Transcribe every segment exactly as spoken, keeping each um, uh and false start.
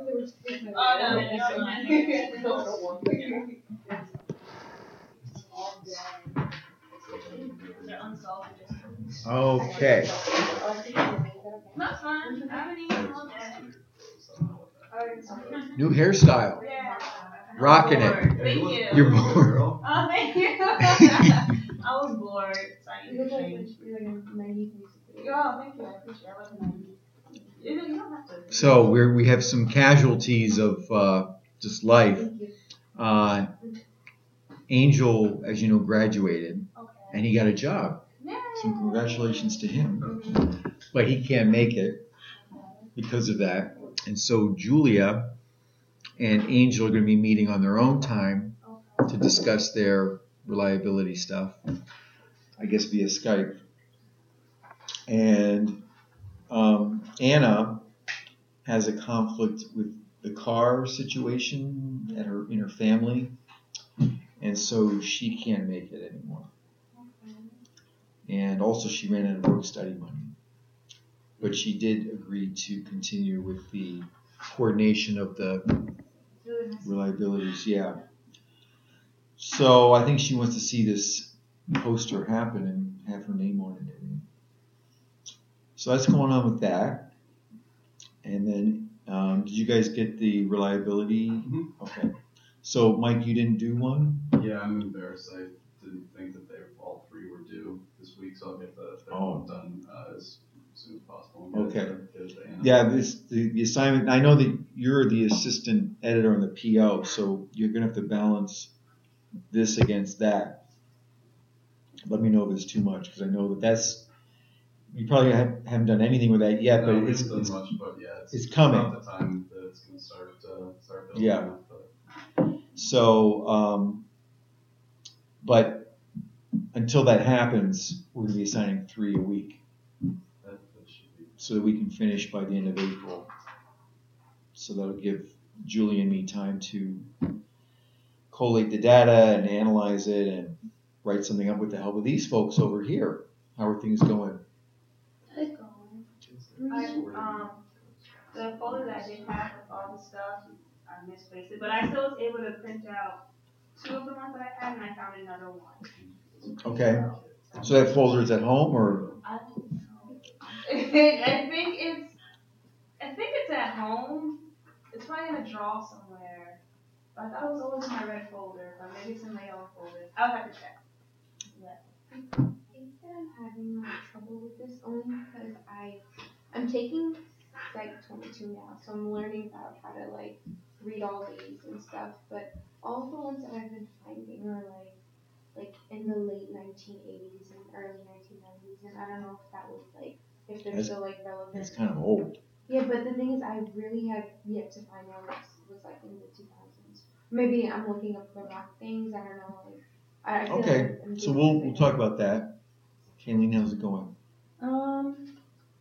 Oh, no, no, Okay. That's fine. I haven't eaten all day. New hairstyle. Yeah. Rocking it. Thank you. You're bored. Oh, thank you. I was bored. So I need to change. Oh, thank you. I appreciate it. I love the nineties. You don't you don't have to. So we're we have some casualties of uh, just life. Uh, Angel, as you know, graduated, Okay. and he got a job. Yay. So congratulations to him. But he can't make it because of that. And so Julia and Angel are going to be meeting on their own time to discuss their reliability stuff, I guess via Skype. And um, Anna has a conflict with the car situation at her in her family, and so she can't make it anymore. And also she ran out of work study money. But she did agree to continue with the coordination of the reliabilities, yeah. So I think she wants to see this poster happen and have her name on it and everything. So that's going on with that. And then, um, did you guys get the reliability? Mm-hmm. Okay. So Mike, you didn't do one? Yeah, I'm embarrassed. I didn't think that they all three were due this week, so I'll get the third Oh. one done uh, as soon as possible. Okay. Get it to Anna. Yeah, this the, the assignment. I know that you're the assistant editor on the P O, so you're gonna have to balance this against that. Let me know if it's too much, because I know that that's you probably have, haven't done anything with that yet, No, but we it's haven't it's, done much, but yeah, it's, it's coming. about the time that it's going to start uh, start building Yeah. up, but so. Um, but until that happens, we're gonna be assigning three a week, that, that should be. so that we can finish by the end of April. So that'll give Julie and me time to collate the data and analyze it and write something up with the help of these folks over here. How are things going? It's going. I, um, the folder that I did have with all the stuff, I misplaced it, but I still was able to print out two of the ones that I had, and I found another one. Okay. So that folder is at home, or? I don't know. I think it's, I think it's at home. It's probably in a drawer somewhere. I thought it was always in my red folder, but maybe it's in my yellow folder. I'll have to check. Yeah. I think that I'm having like trouble with this only because I I'm taking Psych twenty-two now, so I'm learning about how to like read all these and stuff. But all the ones that I've been finding are like like in the late nineteen eighties and early nineteen nineties, and I don't know if that was like if they're That's- still like relevant. It's kind of old. Yeah, but the thing is, I really have yet to find out what was like in the two thousands. Maybe I'm looking up the wrong things. I don't know. Like, I, I feel Okay, like I'm so doing we'll something we'll talk wrong. about that. Kayleen, how's it going? Um,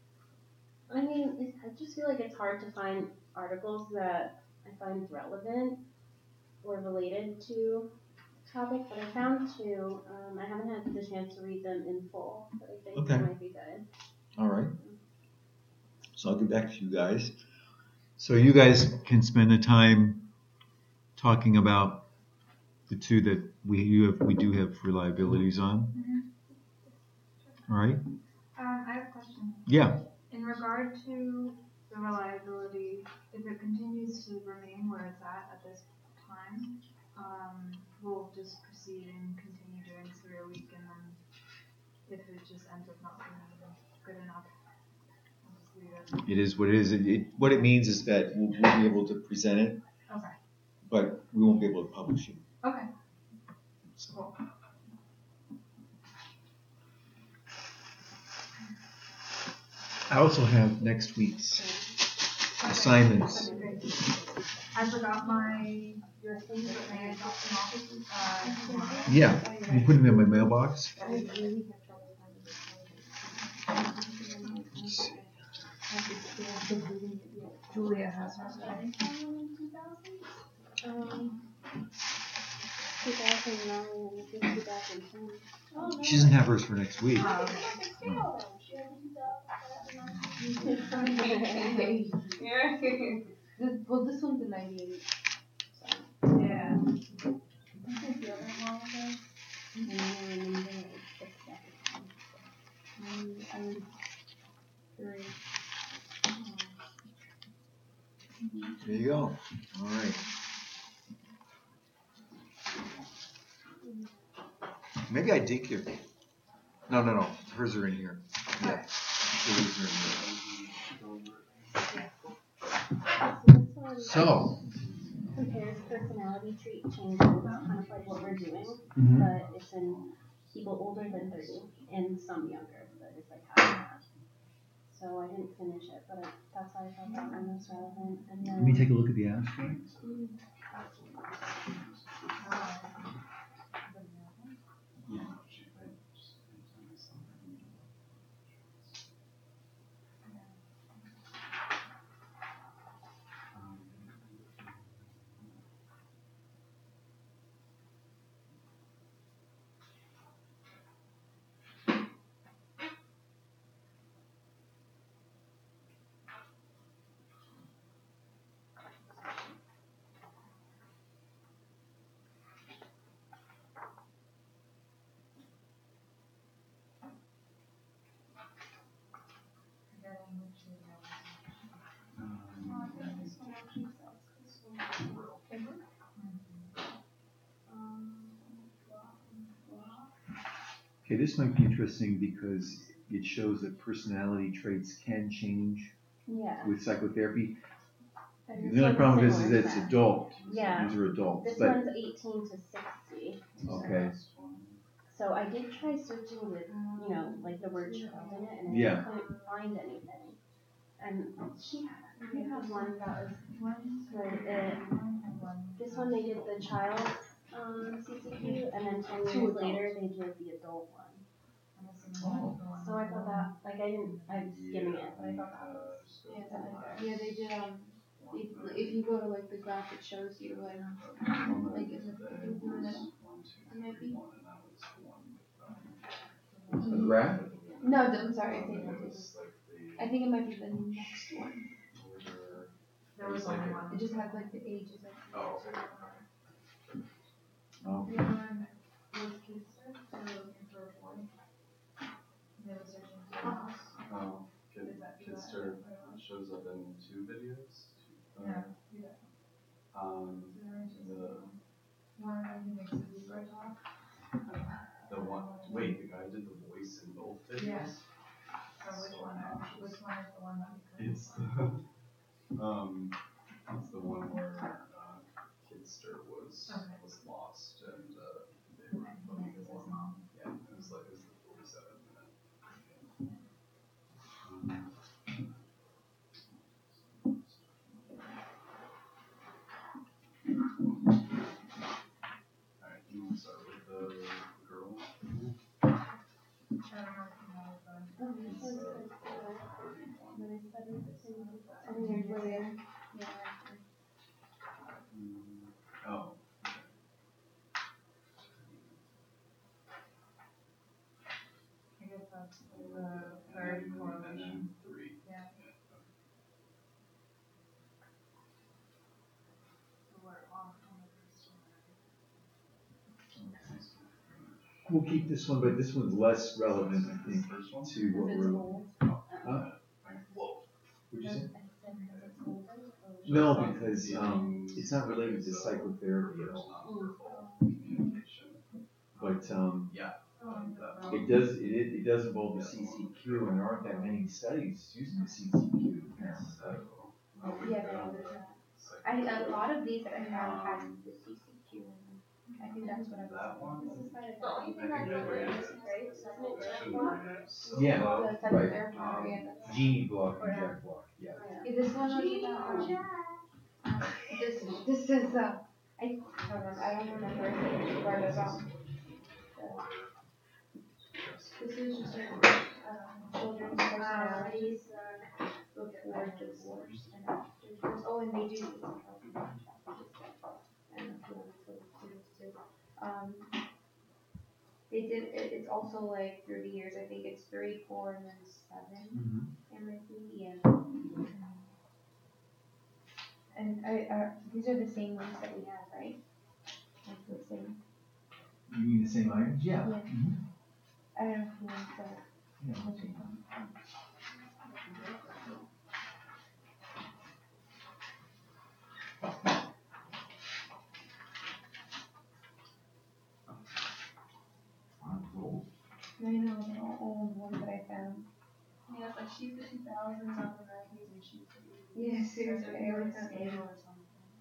I mean, it, I just feel like it's hard to find articles that I find relevant or related to the topic, but I found two. Um, I haven't had the chance to read them in full, but I think Okay. they might be good. All right. So I'll get back to you guys. So you guys can spend the time talking about the two that we you have we do have reliabilities on. Mm-hmm. All right. Um, I have a question. Yeah. In regard to the reliability, if it continues to remain where it's at at this time, um, we'll just proceed and continue doing three a week, and then if it just ends up not being good enough, we'll just leave it. It is what it is. It, it, what it means is that we'll, we'll be able to present it, Okay. but we won't be able to publish it. Okay. So. Cool. I also have next week's assignments. I forgot my your things, but may I drop them off? Uh, tomorrow? Yeah, you put them in my mailbox. I really have trouble finding this one. Julia has hers. Um, two thousand nine and I think two thousand ten. She doesn't have hers for next week. Oh, Yeah. This, well, this one's a ninety-eight. So. Yeah. I didn't feel that long ago. And I remember like six seconds. Um, I was three. There you go. All right. Maybe I did give. No, no, no. Hers are in here. Yeah. Hers are in here. So. Compares personality trait changes, kind of like what we're doing, Mm-hmm. but it's in people older than thirty and some younger, but it's like half and half. So I didn't finish it, but I, that's why I thought that one was relevant. And then, Let me take a look at the abstract. Mm, Okay, this might be interesting because it shows that personality traits can change yeah. with psychotherapy. And this The only one's problem is, is similar that to it's adult. Yeah. These are adults. This But one's eighteen to sixty. okay. So I did try searching with, you know, like the word child in it, and I Yeah. couldn't find anything. And she had, we had one that was good. It, this one they did the child um, C C Q, and then ten years later they did the adult one. Oh. So I thought that, like I didn't, I was skimming it, but I thought that was Yeah, similar. yeah, they did. Um, if, if you go to like the graph, it shows you like like in the, in the middle. It might be. A graph? No, th- I'm sorry. I think it is. I think it might be the next one. There was only one. It just has like the ages. Of Oh. Oh. The other one was Kidster, so they were looking for a boy. They were searching for a house. Oh, Kid, Is that- Kidster shows up in two videos. Uh, Yeah, yeah. Um, So they're interested the in one who makes a zebra talk. the one. Wait, the guy did the voice in both videos. Yeah. So which one? Which one is the one that we It's the um, it's the one where uh, Kidster was Okay. was lost and uh, they were looking for him. Yeah, it was like it was the forty-seven minute. Um, Alright, you want to start with the girl? I don't know if you know the. Oh, this It's one's uh, good. thirty-one. When I studied the same ten years later. Yeah. Mm, oh. I guess that's the third And correlation. then three. Yeah. So we're off on the first one. We'll keep this one, but this one's less relevant, I think, First one? to what It's we're. old. Huh? Whoa. What'd you say? I said because it's older. or- No, because um, it's not related to psychotherapy at all. But um, And, uh, it does it, it does involve the C C Q, and there aren't that many studies using the C C Q. apparently. so, I would Yeah, go there's with that. psych- I a lot of these that I found had the C C Q in them. I think that's what I was. That one? This is kind of The only thing I think know I rated is, it. right? Isn't it I Jack shouldn't Black? rate it so Yeah. low. The psychotherapy area. That's Genie block and Jack block, yeah. Yeah. Is this one was about, um, this this is uh I don't remember I don't remember if it's part of um the, this is just um, children's personalities uh, before divorce and after divorce. Oh, and they do this in healthy and a few other students too. Um, they did it, it's also like through the years. I think it's three, four, and then seven. Mm-hmm. It might be yeah. I, uh, these are the same ones that we have, right? Like the same. You mean the same items? Yeah. Yeah. Mhm. I don't know if you want to. Yeah, I'll take one. I'm old. I know the old one that I found. Yeah, it's like she's the two thousands on the nineties and she's the eighties. Yeah, seriously, I Or always a found scale eighties. or something.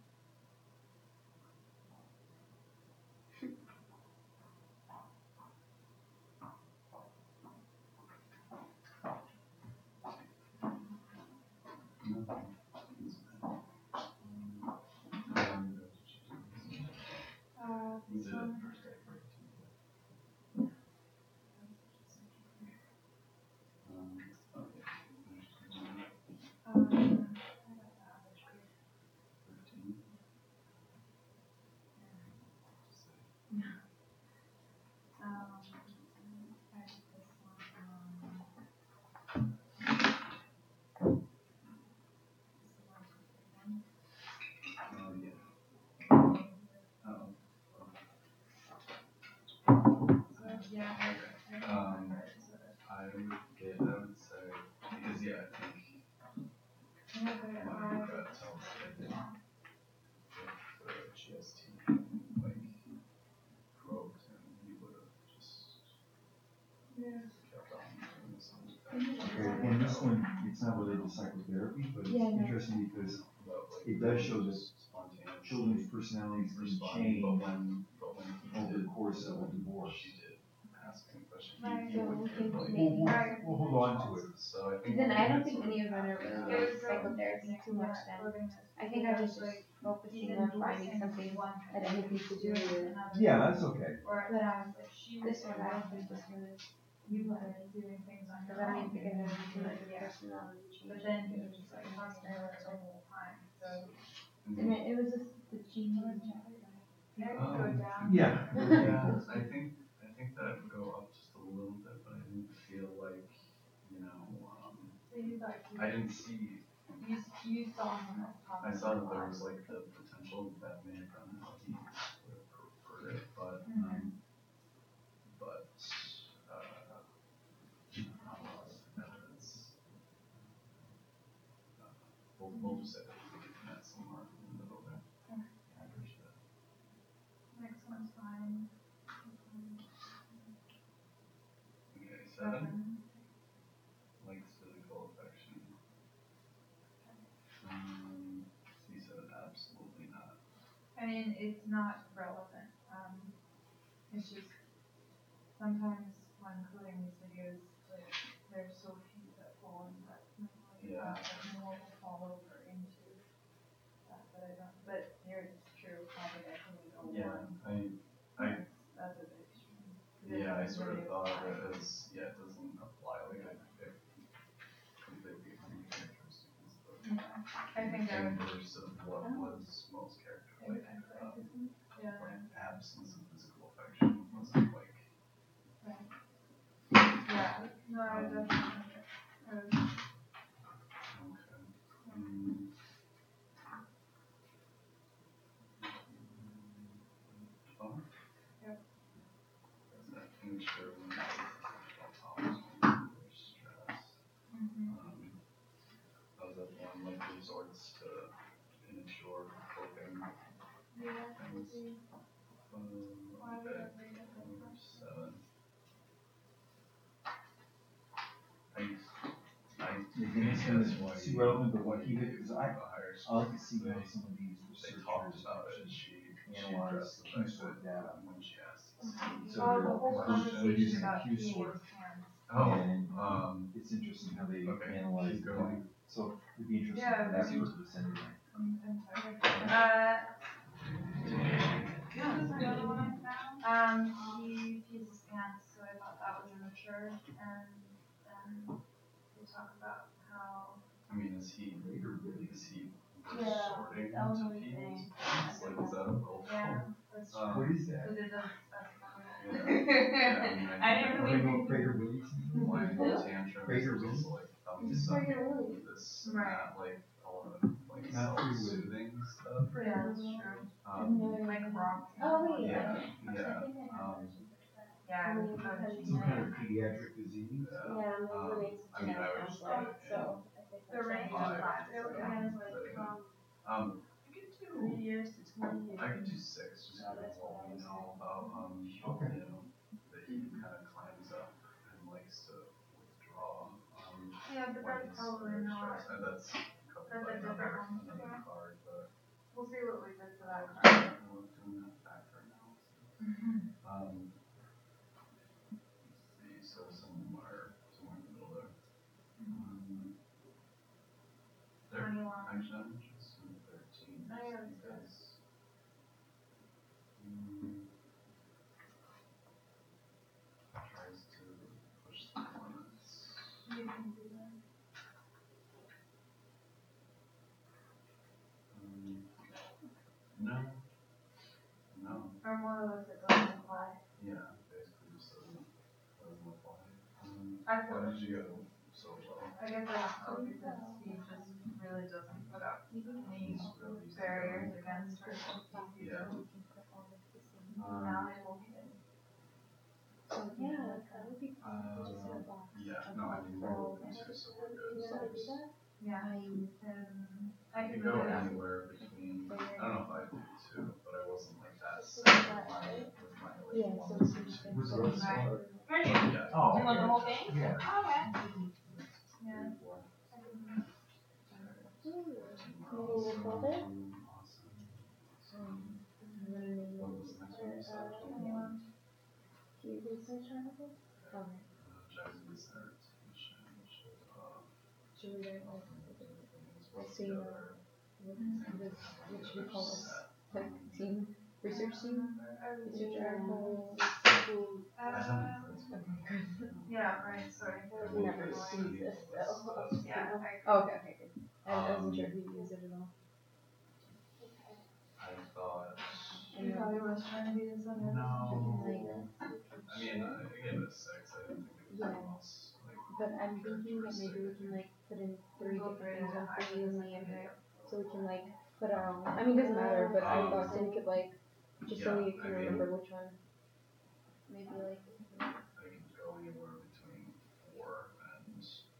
Uh, Was this it one. first day break? Um, okay. Um, I got the average grade. Fifteen. Um, I did this one, um. Oh, yeah. Oh. So, yeah, I, I don't Um, remember, so that- I would get, I would say, because yeah, I think I know that my I- gut tells me that if the G S T like probed him, he would have just Yeah. kept on doing something. Okay, and this one, it's not related to psychotherapy, but it's Yeah, I know. interesting because But, like, it does show that spontaneous children's personalities can responding, change but when, but when he over did the course of a divorce. she did ask him a question. Right, He, he so would we give, can like, maybe- Right. We'll hold on to it. So I think. Then I don't it's think sort of any of them are after really that. like psychotherapy too much then. I think I was just focusing on finding something that anything to do with. Yeah, that's okay. Or But um, if she this was one, I don't think this one is. you were doing things on Because your I don't own. even think it has too much Yeah. personality change. But then he was just like talking to her the whole time, so. And it, it was just the cheese and chocolate. Yeah, it could go Um, down. Yeah. Yeah, I think, I think that would go up just a little bit, but I didn't feel like, you know, um, So you like, I didn't see, you, you saw him as talking. I saw that there was like the potential that may have been how he would have preferred it, but, um, but, uh, not a lot of evidence. Uh, We'll, we'll just say that we met somewhere in the middle there. Average that. Next one's fine. Okay, seven, likes physical affection. Um, C seven, absolutely not. I mean, it's not relevant, um, it's just, sometimes when coding these videos, like, there's so few that fall in that, like, Yeah. uh, like, more will fall over into that, but I don't, but here it's true, probably I can go Yeah, one. I, I, That's a bit extreme. yeah, I sort of thought of it as, yeah, it doesn't apply, like, I picked completely different characteristics, but Yeah, I think I in would, verse of what was most character-like, um, yeah. like absence of physical affection wasn't like, Yeah, no, I definitely think it, cause, okay. Um, Fun? Yep. Does that immature when tolerance or stress? mhm. Um, I was at one like resorts to immature coping Yeah, things. Um, why would okay, I read it like number that? seven. I, I Yeah, think it's that's why it's you- relevant, but what he did, because I, a higher I like to see they- how some of these They talked researchers about it, actually she, she analyze addressed the Q fact sort that data. when she asked. So Oh, they're, the whole they're conversation using about Q peeing sort. with hands. Oh, And um, it's interesting how they okay, analyze keep the going. data. So it'd be interesting Yeah, for that I mean- purpose anyway. I'm, I'm sorry. Uh, yeah, this is the other one I found. Um, he pees his pants, so I thought that was immature, and then we talk about how. I mean, is he, is he Yeah, resorting that was to the only pee? thing. It's like, is that a cultural? Yeah, that's Um, What is that? Because it doesn't specify. Yeah, yeah, I mean, I I didn't think What do you know really. Prager Willi's? like Who? tantrums Prager is Willi? also like thumbs Who's up, Prager Willi? this and Right. that, like all of like Not Free Willy. self-soothing stuff. Yeah, that's true. Um, Like rock. Oh, wait. yeah, I yeah. think I have. Um, Yeah. I mean, oh, because geez. Some kind of pediatric disease. yeah. Yeah, my Um, roommate's I mean, I would genetic just counselor, put it so in I think The that's range why. of five. class really Yeah. is like from Um, you can do three years to twenty years. I could do six, just No, because that's what what I we was know about, um, Okay. you know, that he kind of climbs up and likes to withdraw, um, Yeah, but when that's he's probably under not. stress. And that's covered That's by a different another, one. another Yeah. card, but We'll see what we did for that I'm card. doing that factor analysis. Um, let's see, so some are somewhere in the middle there. Um, there, Twenty-one. actually, I'm interested in thirteen, Oh, yeah, just that's because. Mm, tries to push the limits. You can do that. Um, no. No. Or more or less it doesn't apply. Yeah, basically just doesn't, doesn't apply. Um, I feel why it. did you go so low? I guess I don't know because he just really doesn't put up any He's really used to barriers going. against her. Yeah. Now Um, they will get. Yeah, that would be cool. uh, Just have a box. yeah, no, I mean, we're open to, so we're good. You know how to do that? Yeah. Um, I I can could go do that. anywhere between, I don't know if I do two, but I wasn't like that So set is with that my, right? with my like Yeah, one so or it's two. just Was so it it's small? not- Right. Yeah. Oh. You want the whole thing? Yeah. Okay. Yeah. Four. I can- Maybe we'll call it? Awesome. Awesome. And then maybe What we'll was the next or, one? uh, Research. Anyone? do you research articles? Okay. Uh, Jazz dissertation, which is, uh, Should we write like, put see, uh, together what, this, what should we call this? Like team, research team, research article, school. Uh, yeah, right, sorry. I've never used this though. Yeah, I Oh, okay, okay, good. I I wasn't sure if you use it at all. I thought, And You then, probably was trying to be the center. no, like, I mean, I I gave it a six, I didn't think it was Yeah. the most, like, but I'm thinking that maybe we can like put in three Go different through things it. on I for you and was me and like, her. So we can like put um, I mean, it doesn't matter, but I thought so we could like, just so Yeah, we I can mean- remember which one. Maybe like, I could go anywhere between four and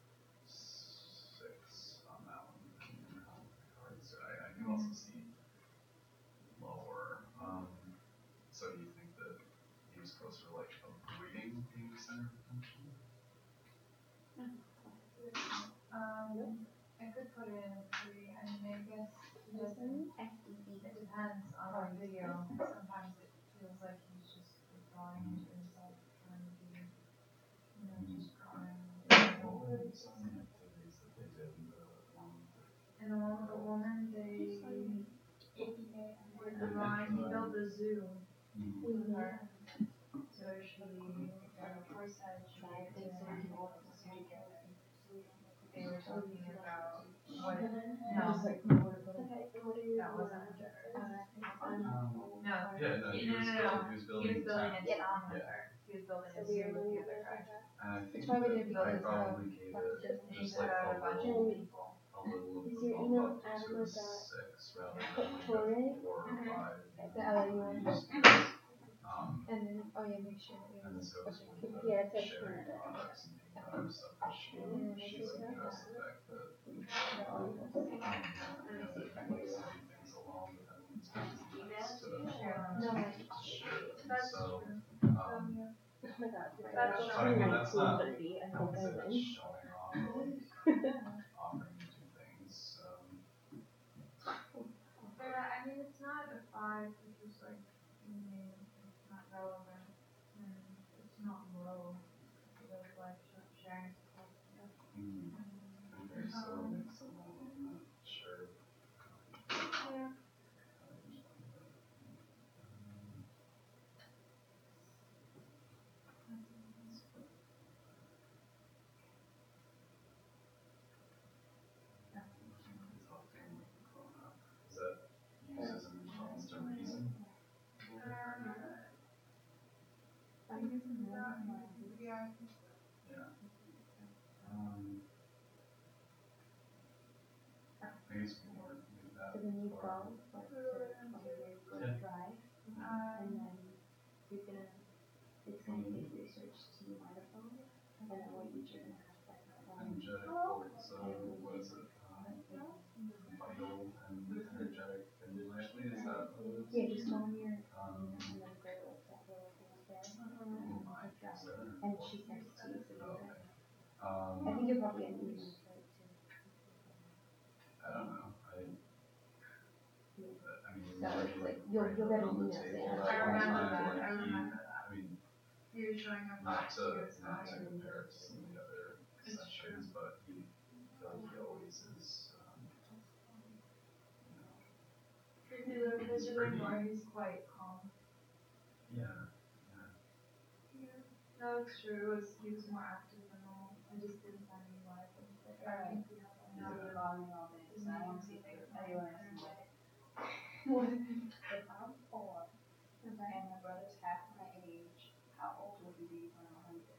six on that one. depending on how the cards, I, I can also see lower, um, so do you think that he was closer to like avoiding being center potential? Um, I could put it in three, I mean, I guess it doesn't, it depends on our video. Sometimes it feels like he's just withdrawing into himself, trying to be, you know, just drawing. What were some of the activities that they did in the one that And the one with the woman, they, with the line, he built the zoo with her. So she, the horse had, she gave it to him, he walked the zoo together. They were talking about what, no, just like, that okay, what are you? wasn't her. Um, No, Yeah, no, he no, was no, building, no, he was he building was a building town. a town with her. He was building So a we zoo are with really the other good guy. at that. And I think It's probably that because I of probably gave it just And he just put like out a a bunch little, of people. a little Is your bump email up to adler a dot six rather than Torre? like a four or Mhm. five. The other one. Just because, Um, And then, oh yeah, make sure. Yeah. and so it's Okay. one of Yeah, the it's like sharing Canada. products and taking other stuff that she, Mm, she it's like like addressed the that. fact that, The articles. um, you know, that he likes to do things alone, but then it's kind of nice to No, like, share them. That's So, true. um, Um, yeah. oh my god, That's that's showing showing off. my That's cool not- ability. I I think would I say that's win. showing off, or like offering you two things, um, Yeah, I mean, it's not a five, it's just like, I mean, it's not relevant, and it's not low, it's just like sh- sharing stuff. mm, okay, so next one, I'm not sure. Yeah. Is that used as a response to reason? I guess it's not, yeah, Yeah. Um, I guess we can work with that So then you go, like, to where you're going to drive, and then you're gonna, it's gonna give research to the microphone, and then what you you're gonna have that phone. Energetic, so what is it? Um, vital and energetic stimulation, is that what it is? Yeah, just go on your, Um, and then go to like that little thing up there, oh my, and drive. is there? And she's next to you, so you're Okay. good. I Um, think you're probably gonna need one for it too. I don't know, I, I mean. So it's like, you'll, you'll get an email saying. I remember that, I Like, remember I mean, You're showing up. not to, with not to time. compare it to some of the other It's sessions, but he, I feel like he always is, um, you know, If you look at the report, he's quite calm. yeah, Yeah. No, it's true, it was, he was more active than normal, I just didn't find any live. Alright. Yeah. We're logging all day, so I wanna see if they, anyone has some live. If I'm four Okay. and my brother's half my age, how old would he be when I'm a hundred?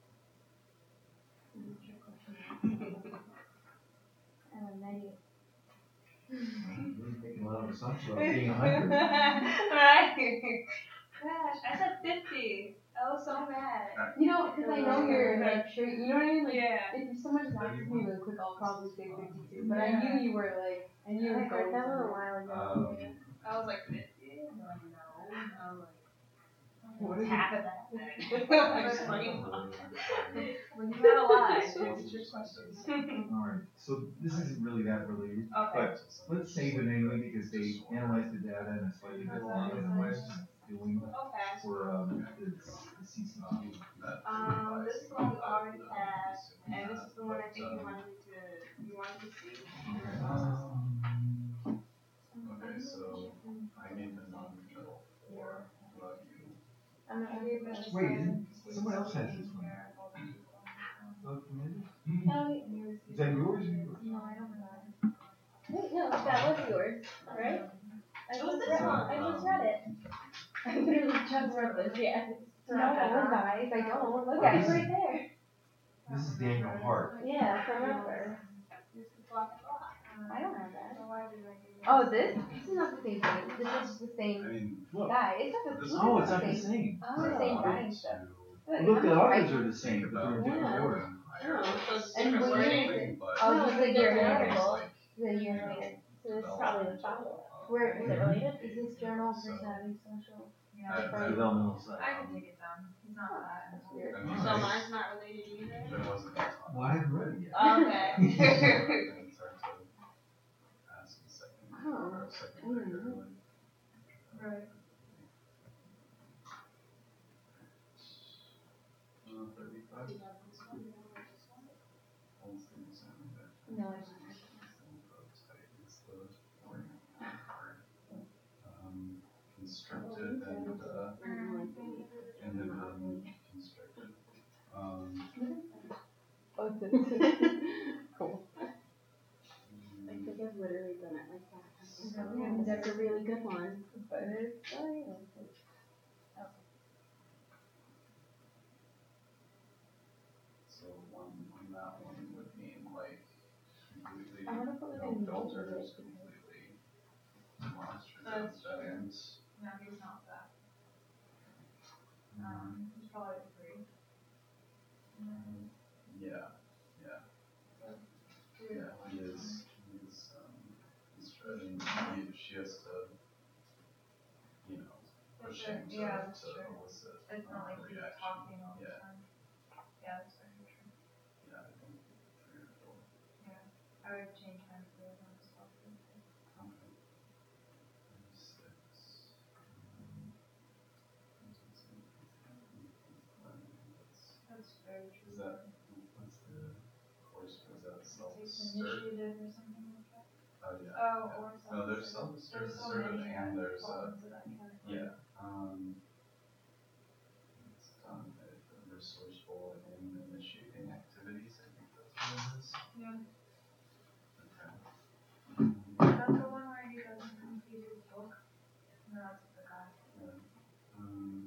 Elementary. You're making a lot of assumptions about being a hundred. Right. Gosh, I said fifty. I was so mad. You know, because I know you're like sure, you know what I mean? Like, Yeah. if someone just asks me really quick, I'll probably say fifty-two. But I Yeah. knew you were like, I knew you I were heard going that one a somewhere. while ago. um, I was like fifty. I'm like, no. I'm like, What is it? half of that. I'm just like, when you had a lie, it's your questions. Alright, so this isn't really that related, Okay. but let's save it anyway because they analyzed the data in a slightly different way than doing Okay. for um, the, the C C T V. Um, this one we already had, and this is the one I think you wanted to, you wanted to see. Um, okay, so I gave the non-middle four, what about you? I'm not I gave it a Wait, seven. someone else has this one. Oh, familiar? Oh, wait, Is that yours or yours? No, I don't know. wait, no, that was yours, right? I It was just this read, one. I just read it. I literally just read this. Yeah. No, guys, I don't. Look at it right there. This is Daniel Hart. Yeah, from Upper. I don't have that. So why did I give it? Oh, this? This is not the same thing. This is the I same mean, Look. guy. It's not the, This- look Oh, at it's not the same. same. Oh, the same guy and to stuff. think Look, the I'm others right. are the same, but they're in different about order. higher Oh, so it's And different when wording. is but Oh, No, this is it's a a year different later. article. like, The year you know, later. So it's probably the follow-up. Where Is it related? is this journal personality social? Yeah, I- I- Developmental side. I can take it down, he's not that. That's weird. I mean, So I- mine's not related either? there wasn't a ton. Well, I haven't read it yet. Okay. And it's hard to ask a second, Oh. or a second grader, like, Right. uh, thirty-five. Almost the same, but No, I don't. it's the boring part. Um, constructed and, uh, and then, um, constructed. Um, Oh, this. Cool. I think I've literally done it like that. Yeah, That's a really good one. But it's fine. so one, on that one would mean like completely, I wanna put like no a note filters, with it. completely demonstrative That's true. and, No, he's not that. um, Um, he's probably three. yeah, yeah. Yeah, he is, he is, um, he's trying, he, she has to, you know, push him to, Yeah, that's to true. elicit, It's not uh, like he's reaction. talking all the Yeah. time. Yeah, that's very true. Yeah, I think three or four. I would change mine to the other one as well. Okay. Six. um, That's very true. Is that, what's the course, is that Takes self-cert? initiative or something like that. Oh, yeah. Oh, yeah. or No, there's something. some There's so certain many and that there's fall a, into that category. yeah, um. It's done, uh, resourceful in initiating activities, I think that's what it is. Yeah. Okay. That's the one where he doesn't complete his book. No, that's the guy. Yeah. Um.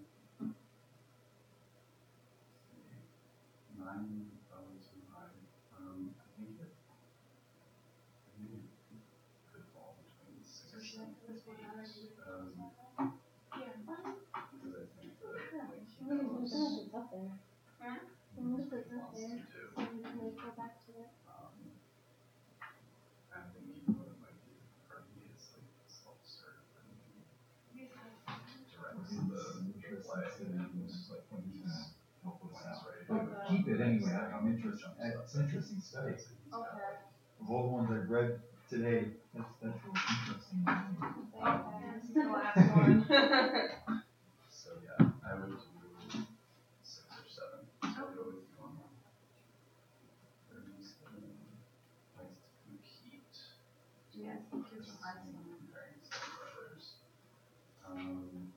Nine, oh, too high. Um, I think it, I think it could fall between six So and Um, because I think that like he knows It's up there. Huh? What if it's what up he wants there? to do. So we can like go back to it. Um, I think even though it might be for me, it's like self-serve and directs the, the play and just like when he's Help when us he's out. ready to But go. keep it anyway, I'm interested, it's an interesting study. He's got, like, Of all the ones I've read today, that's, that's really interesting. This is the last one. So yeah, I would do six or seven. So I'll go with you on that. There's the likes to compete. Yes, kids are nice. Comparing stuff to others. Um,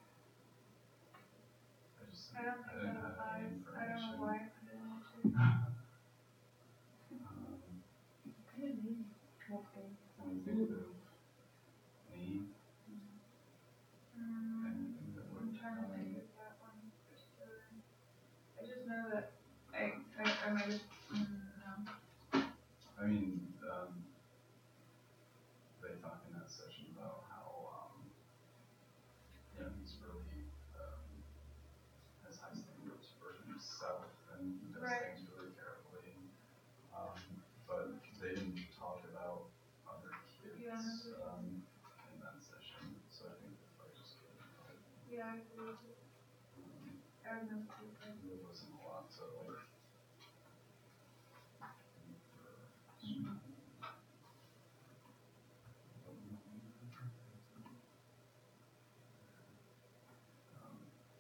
I just I don't I think didn't that have any applies. I don't information. know why I put it in two. Um, Good name. when you think of me, Um, anything that would, I'm trying to um, think of that one in particular. I just know that I, I, I might have, mm, no. I mean, um, they talk in that session about how, um, you know, he's really, um, has high standards for himself and he does Right. things really carefully. Um, but they didn't talk about other kids, Yeah. um, in that session, so I think that's why I just gave it. Yeah, I agree with you. Um, I don't know if you can. there wasn't a lot to like. Um,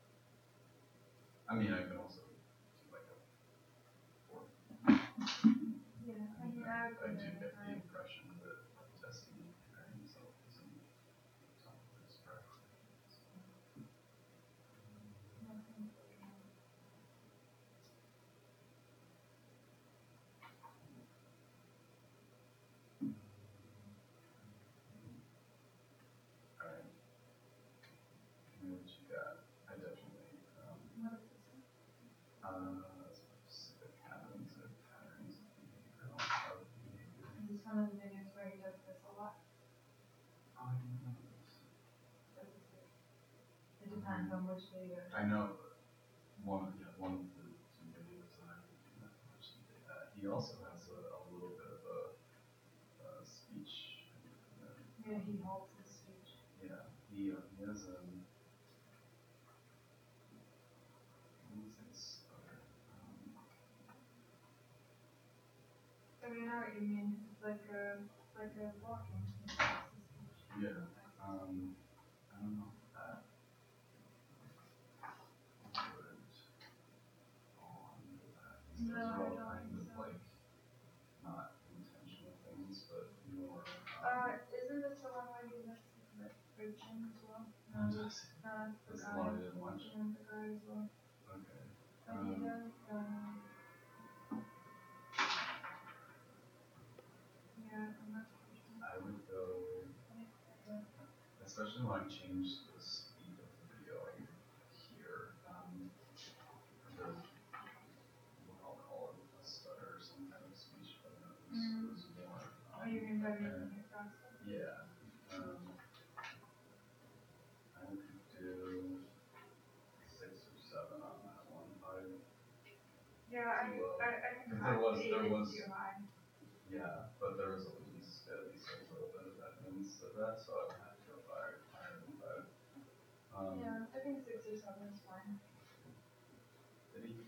I mean, I can also do like a four. Yeah, I mean, I, I would I put do it get the in. impression that Jesse and himself isn't top of his priorities. Alright. Give me what you got. I definitely, um, What is this? uh, specific habits or patterns of behavior, of behavior. Is this one of the videos where he does this a lot? Oh, I didn't know this. Does this like- It depends on which video. I know one of, yeah, one of the two videos that I would do that much he did that. He also has a, a little bit of a, uh speech. Uh, Yeah, he holds his speech. yeah, he, uh, he has um. What is this other? Um, I mean, I know what you mean. It's like a, like a walking. He holds his speech. yeah. Um, I don't know if that would fall under that. These No, are I all don't kind think of so. like not intentional things, but more. Uh, isn't this the one where he lets the preaching as well? No, Does no, that's the That's the guy. one I didn't watch. And the guy as well. Okay. But he Um, does, um. Yeah, I'm not sure. I would go, especially when I change the speed of the video, I could hear, um, the, what I'll call it, a stutter or some kind of speech, but it was, Mm. it was more. Um, Oh, you mean by and- making it faster? Yeah. Um, I could do six or seven on that one. I, Yeah, I, Well, I, I think because there was- eight there is was- too high. yeah, but there was at least, at least a little bit of evidence of that, so I would have to go higher, higher than five. Um, Yeah, I think six or seven is fine. Did he?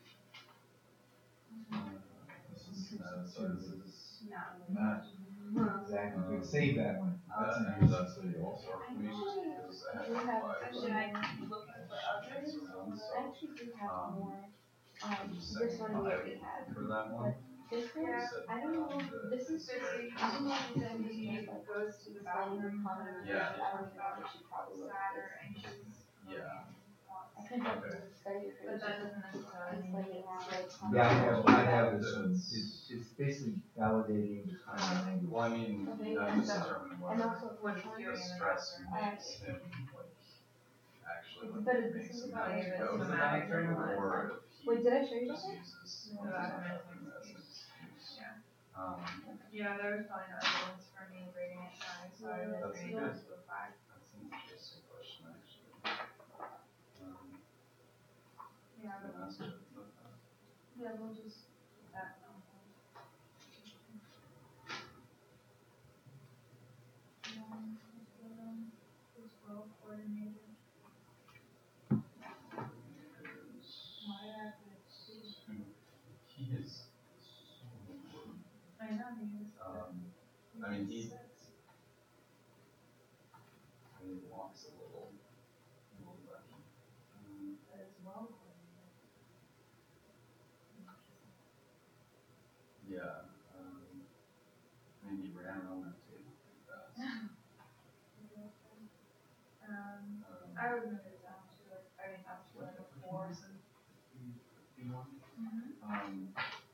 Uh, this is, uh, so this is. Not exactly, but save that one, that's an Uh, interesting study also. Or for me, just because I do have have five. Should I keep looking for others? Um, I so, actually do have um, more. I'm Um, just this saying, one I we already would had. for that one. This one, Yeah. I don't know, this is, Fifty, I don't know if this then is he just like goes to the slightly bathroom. common, Yeah. I don't know if she probably looked Sad at or this. anxious. Yeah. I can go Okay. to the study for But this. that doesn't necessarily It's mean. like, it's like, Yeah, I have, I have It's- this one, it's, it's basically validating the kind of language. Well, I mean, Okay, you have and to so- determine And whether also, What this he's one, the doing in the stress bathroom. makes him like actually like But it- makes this is him about have to David's go to the dramatic bathroom, drama. or if he wait, did I show you just that? uses No, um, that's as an an excuse. excuse. Yeah. Um, Yeah, there was probably no evidence for me rating it high, so I would That's rate good. it to a five. that's an interesting question, actually. Um, Yeah, I'm but, gonna ask you about that. yeah, we'll just keep that on hold. Um, let's go down to this well coordinator. Why did I put it C? He is so important. I know, he is. Um, I mean, he, I mean, he walks a little, a little direction. Um, But it's well coordinated. yeah, um, I mean, he ran around that table pretty fast. Um, Um, I would move it down to like, I mean, up to like a four, so. Um,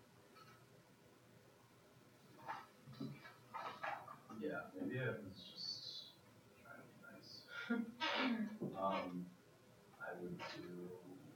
yeah, maybe I was just trying to be nice. um, I would do.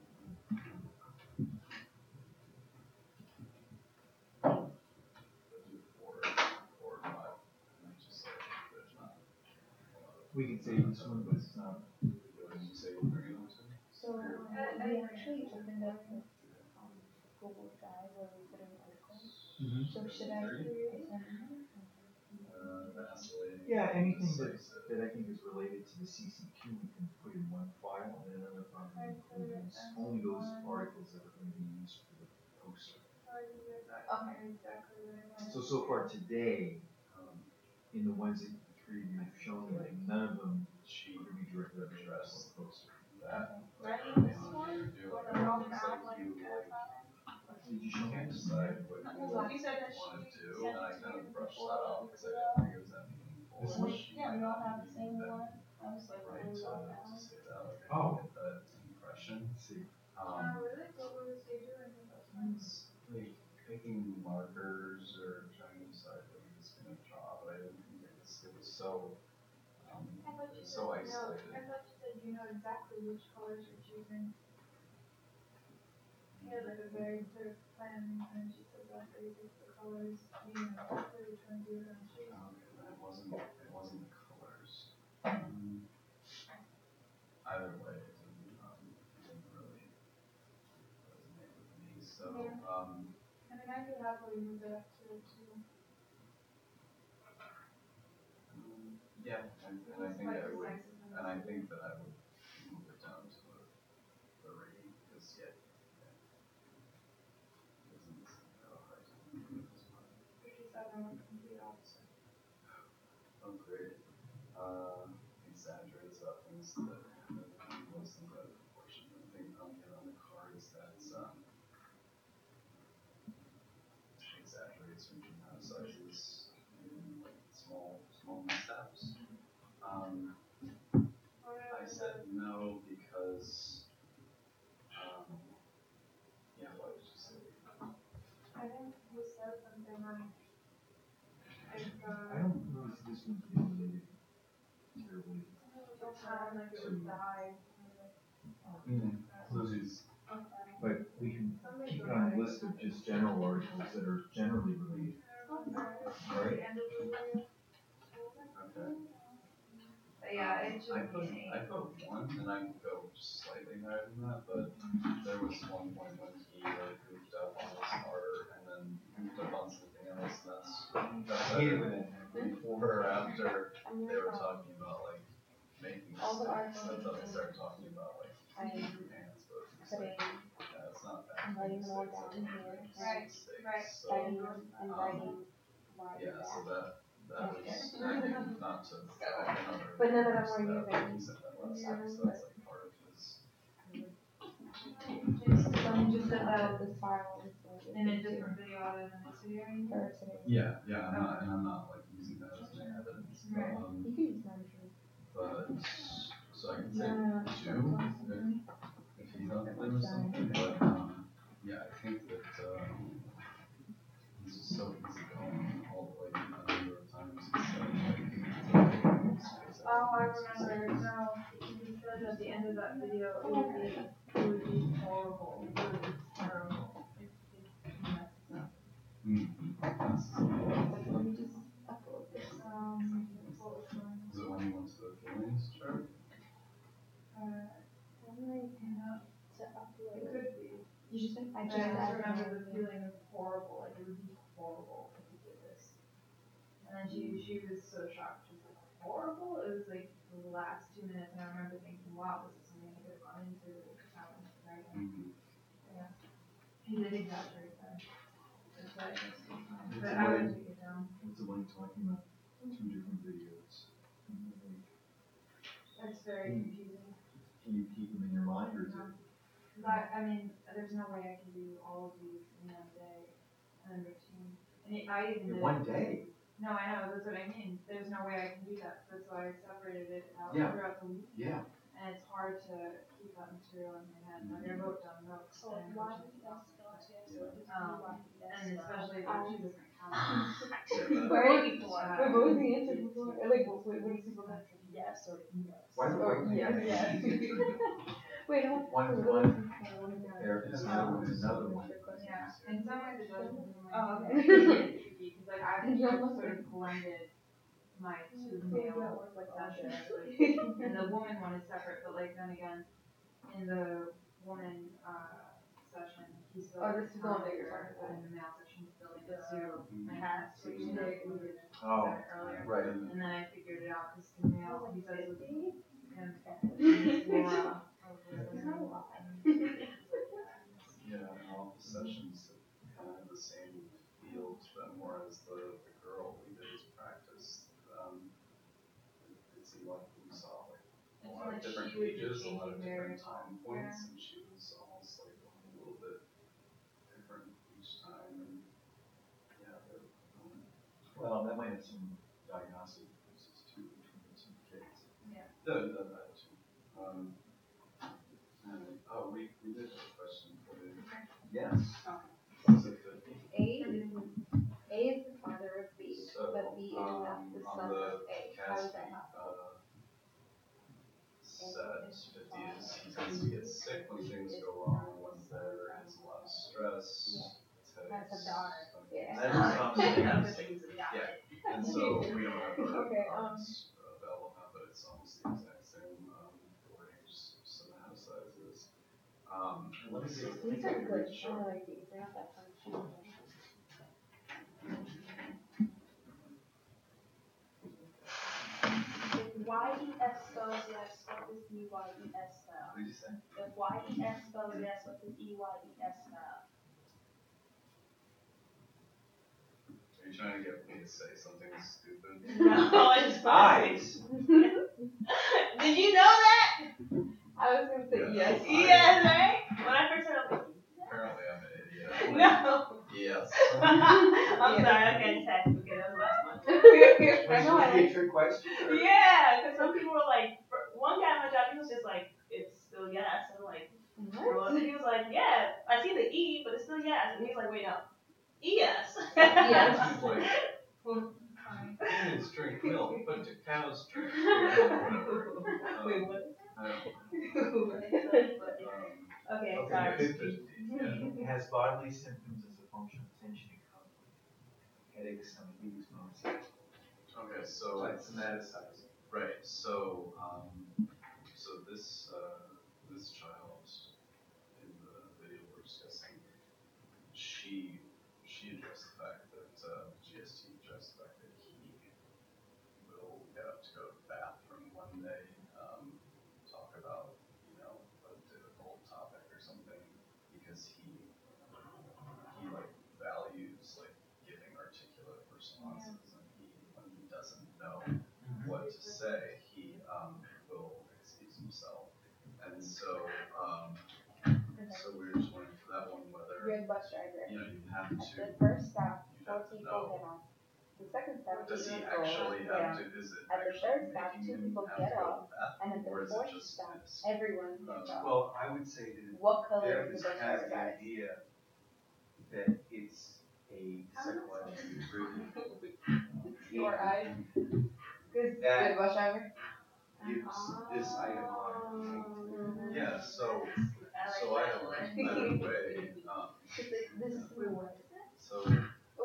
I would do four, four or five, and then just say there's not. a lot of- We can say this one, but it's not. What did you say you were bringing them to? So um, we actually opened up the um, Google Drive where we put in articles. Mhm. So should I Three? send them? Uh, vacillating. Yeah, anything that, decisive. that I think is related to the C C Q, we can put in one file, and another file we include those, only those articles that are going to be used for the poster. Okay. Exactly what I wanted. So, so far today, Um, in the ones that the three of you have shown me, none of them she are going to be directly addressed for the poster. that. Writing early this on one, you do, or it the wrong looks out, like like, you like Did you show me can't this? decide what you Well, he said that want she to do, sent and I it to kind you of brushed before that off the because I didn't think it was that meaningful. This and one? she Yeah, we all have the didn't same that one. I was like, Right really to, well to now. say that, like, I Oh. didn't get that impression. Let's see. Oh, Um, really? What was he doing? it's like picking markers or trying to decide what he was gonna draw, but I didn't think it was, it was so, um, I thought it you was said so you know, isolated. I thought you said you know exactly which colors you're choosing. He had like a very clear plan, and she said after you pick the colors, you know exactly which ones you were gonna choose. Okay, but it wasn't, it wasn't the colors. Um, either way, it didn't, um, it didn't really resonate with me, so, Yeah. um, I mean, I could happily move it up to two. um, yeah, and, and I think I would, and I think that I would move it down to the, the rating, because yeah, yeah. It doesn't, I have a hard time with this one. Fifty-seven with complete opposite. Oh, great. Uh, exaggerates about things that happen most things out of proportion. I think on the, on the cards that's, um, exaggerates or dramatizes in like small, small missteps. Um, I said no because, um, yeah, what did you say? I think he said something like, like, uh, I don't notice this one's being related terribly. the time like it would die. Mm. Lucy's. But we can keep it on a list of just general articles that are generally related. Right. Okay. But yeah, it I should put, be an I eight. put one, and I could go slightly higher than that, but there was one point when he like goofed up on his art, and then goofed up on something else, and that's, that's either before or after I'm they were gonna talking about like making All the mistakes, articles that's how they started talking about like I'm hands, but it's putting, like, yeah, it's not that. I'm writing them all mistakes, down it's here. just Right, mistakes, right. so, Writing them and um, writing why they're yeah, so bad. that, that was, I think, not to, another. But none of them were that your writing. he said that last Yeah, time, so that's like part of his. Just, so you just said that This file is related in a to different video other than this video. you mean? for today. Yeah, yeah, I'm not, and I'm not like using that as my evidence, but, Right. um, You can use mine too. but, so I can No, say no, no. two, if, if he's not clear with something, but, um, yeah, I think that, um, this is so easy going all the way a number of times, he said, like, space Oh, I out, remember, no, he said at the end of that video, it would be, it would be horrible, it would be terrible if, if he messes up. Mm-hmm. classes. Let me just upload this. Um, what was one? Is it when you went to the feelings chart? Uh, How do I hang up. to It upload? could be. You just I I just just added remember it. the feeling of horrible, like it would be horrible if you did this. And then she she was so shocked. She was like, horrible? It was like the last two minutes, and I remember thinking, wow, this is something I could have gone into with Alan, right? Mm-hmm. Yeah. He did exaggerate that. That's why it makes me fun. It's But a I way- would take it down. What's it like talking about two different videos? And then, like, That's very Hmm. confusing. can you keep them in your mind or is it? Cause I, I mean, there's no way I can do all of these in one day and then routine. And it- I even In did. one day? No, I know, that's what I mean. There's no way I can do that. That's why I separated it out Yeah. throughout the week. Yeah. And it's hard to keep that material in my head. Like I wrote down notes. Oh, and why which did is you awesome. spell it? Yeah. Um, and especially if she doesn't have Yeah, Where are you? Uh, Wait, what was the answer before? Or, Like, what, what, what is people have? Yes or yes. Why the Or, way? yes, yes. Wait, I want. One, what one was the- one of the- therapist, another one, another one. Yeah, in some ways it doesn't seem like Oh, it's okay. tricky, because like I've Yeah, I've must sort be. of blended my two Yeah, male work like sessions, that. like, and the woman one is separate, but like then again, in the woman uh session, he's still Oh, like this is the one that you're there, talking about. and in the male session, he's still like this too. I had to, you know, we did Oh, that earlier, right. and then I figured it out because the male, he says with him, it's Laura. Yeah, and all the sessions kind of have the same feel to them, whereas the, the girl we did as practice, um, it, it seemed like we saw like a lot of Like different she would be pages, a lot of changing different various- time points, and she was almost like a little bit different each time, and yeah, the, um, Well, that might have some diagnostic purposes too, between the two kids. that, that, that too. Um, and, oh, we, we did have a question for you. Yes. Was it fifty? A, A is the father of B, So, but B is um, not the on son the of A. How does that Caspi, happen? uh, set fifty is he tends to get sick when things go wrong, when there is a lot of stress. to- That's a daughter. Yeah. That is something, yeah, and so we don't have the Okay, um, cards available now, but it's almost the exact same, um, wording, just somaticizes. Um, let me see. let me These take are a good. read. I Sure. like these. They're not that fun. If Y E S spells yes, what does E Y E S spell? What did you say? If Y E S spells yes, what does E Y E S spell? Are you trying to get me to say something stupid? No, it's Eyes. Did you know that? I was gonna say yes. Yes, right? When I first heard it, I was Apparently I'm an idiot. like, no. Yes. I'm sorry, I can't text. Okay, that was the last one. I know, I like. a trick question? or- Yeah, because some people were like, for- one guy at my job, he was just like, it's still yes. I'm like, What? well, he was like, yeah, I see the E, but it's still yes. And he was like, wait, no. E S. Yes. It's like, humans drink milk, but do cows drink whatever. Wait, Um, what? I don't know. Um, Okay, Okay, sorry. fifty, yeah. It has bodily symptoms as a function of tension and conflict. Headache, stomach aches, nausea. Okay, so, So it's somaticizing. right, so, um, so this, uh, this child in the video we're discussing, she, she addressed the fact that, uh, G S T addressed the fact that he will get up to go to the bathroom one day, um, talk about, you know, a difficult topic or something, because he, he like values like giving articulate responses, and he, when he doesn't know what to say, he, um, will excuse himself. And so, um, so we were just wondering for that one whether, Red bus driver. you know, you have At to, the first stop, you four have to people know, get off. The second stop, two does he people actually get have off. to, is it At the actually third stop, making two him people have get to go off, to the bathroom, And at the or is it fourth just stop, his? everyone Um, gets off. Well, I would say that What color is therapist the bus has driver, the guys? idea that it's a psychologically driven. Your eyes? Cause That- good bus driver? Gives this item on. Yeah, so, so either way, either way, um, Cause like, this is the one. so, Oh,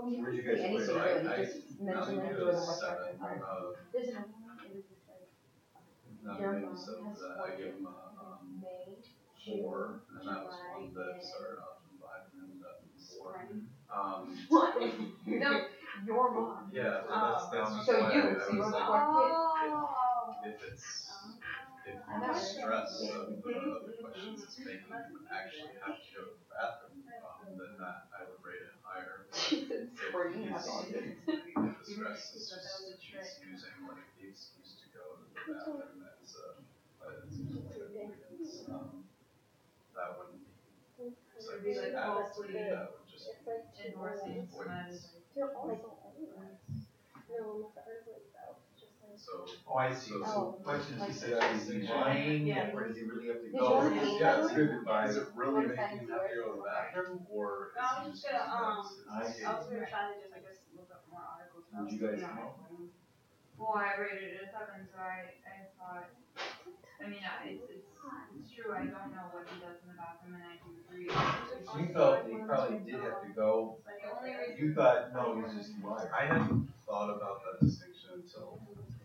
Oh, you Where'd you can say guys anything So I, really, I, just mention nominated like doing a a West seven, African part. uh, There's another one, it was just like, nominated a seven for that, I give him a, um, May, four, and that was July, one that and started off in five and ended up in four. Um, What? No, your mom. yeah, Oh. that's, that's So why you, I, I so you're was the like, fourth kid. Oh. if it's, if I know. the stress of the, the questions is making you actually have to go to the bathroom, um, then that, I would rate it higher. She said If spring, he's- that's all it is. If the stress is just, he's using like the excuse to go to the bathroom as a, as an avoidance, um, that wouldn't be. So It'd be like falsely that would just It's like be endorsing avoidance. they're all like everywhere. No, not the earthquake though. Just like So. Oh, I see. So- So the question like- is, he said, is he lying, Yeah. or does he really have to Did go? you wanna Is see he that just one? triggered by? Is it really Wanna making sign you have to go to the bathroom, or is I he was just just gonna, using that um, as- I I see. was gonna try to just, I guess, look up more articles. Would you guys come up? Well, I rated it a seven, so I, I thought, I mean, I, it's, it's, it's true, I don't know what he does in the bathroom, and I do agree. So you felt he probably did have to go, But the only reason. you thought, no, he's just lying. I hadn't thought about that distinction until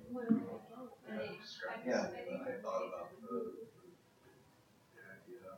And that it- discrepancy, Yeah. and I thought about the, the idea.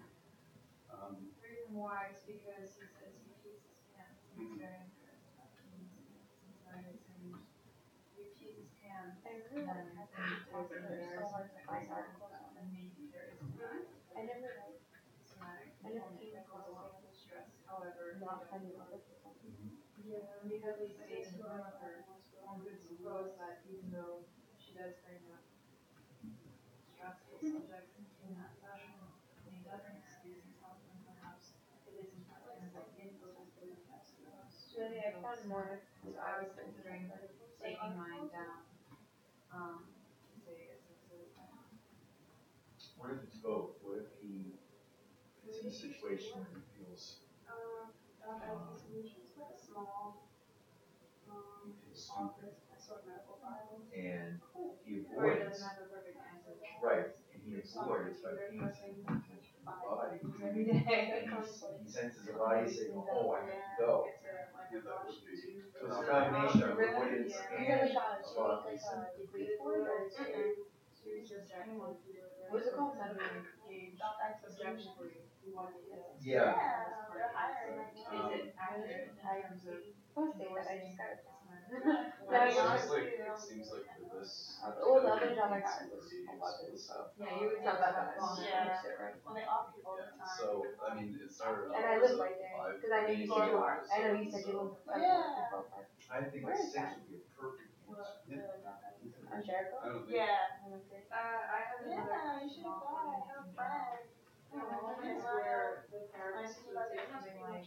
Um, The reason why is because he says he pees his pants, and he's very embarrassed about it. So I assumed he pees his pants, and then then he talks about embarrassment, like, and maybe there is not. I never like Somatic I never component came that goes across along with stress, however. not I don't finding know. articles on it. Yeah, because he states in one of her, one could suppose that even though she does bring up stressful subjects in that fashion, and he doesn't excuse himself, then perhaps it isn't kind of like influenced by the rest of us. So yeah, I found more. So I was considering taking mine down, um, to say it's a suicide. What if it's both? What if he is in a situation where he feels, Um, Doc I T Solutions, like a small, um, he feels stupid, office, sort of medical files. and he Where it avoids, doesn't have a perfect answer. right, and he avoids by paying attention to the body. Every day. And he's, he senses the body saying, oh, I have to go. yeah, that would be. So it's a combination of avoidance and of body. Degree for it, or is it? What's it called? Subjectively, we want to get. Yeah. Is it accurate in terms of? I was saying that, I just got it. Yeah, It yeah. seems like, it seems like for this. Oh, the other job I got was I bought it. stuff. Yeah, you would It's not that bad. Yeah. Right. Well, they offer people all the Yeah, time. so, I mean, it started off And I as live a right there, five because I know you said you were, I know you said you live right there. I think Where a is six that? would be a perfect answer. On Jericho? I don't think. Yeah. I'm okay. Uh, I have another. Yeah, you should small apply. one. I have a friend. Yeah, one is where the therapist would say something like,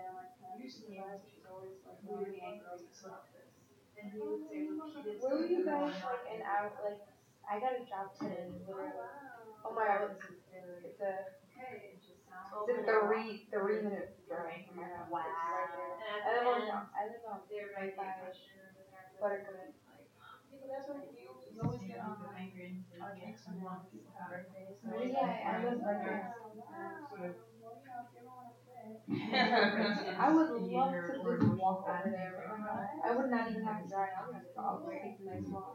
she's always like really angry about this. And he would say repeated. Where were you guys like an hour, like, I got a job today, literally. Oh my god, it's, it's a, Okay, it just sounds. it's a three, three minute drive from my house. Wow. It's right there. And I live on, then I live on they're very right by passionate with their. Buttercup. Like, yeah, but that's what you, you always get on the angry and you get someone who's birthday. So Really? Yeah, I live right there. I would love to just walk over there. I would not even have to drive. I would just I'll just take the next walk.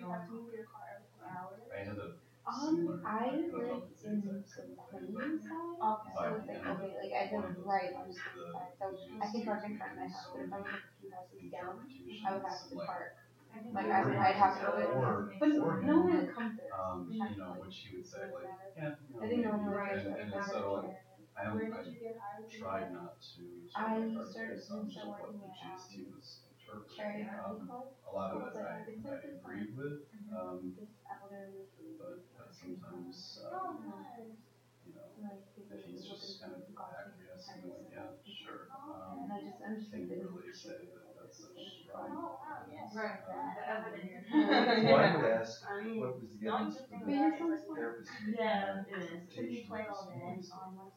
I ended up. Um, I live in the plain side, so it's like, okay, like I live right on the plain side, so I can park in front of my house, but if I live a few houses down, I would have to park. Like I would, I'd have to go Or, in, but or no one really comes there. um, you know, which he would say like, yeah. you know, I think no one maybe. really And, cares. and so like, I haven't, I tried not to. I sort of started articulate started what working the at, cheese um, tea was interpreting. Cherry Um, Club. a lot of it I, I agreed with, um, This elderly but, but sometimes, um, you know, if he's just kind of acquiescing, like, yeah, sure. Um, And I just, I'm just can like, you really say that that's such strong? Right. Um, The evidence. Well, I would ask, what was the evidence for But the your son's fine. therapist? Yeah, it is. Interpretation of this.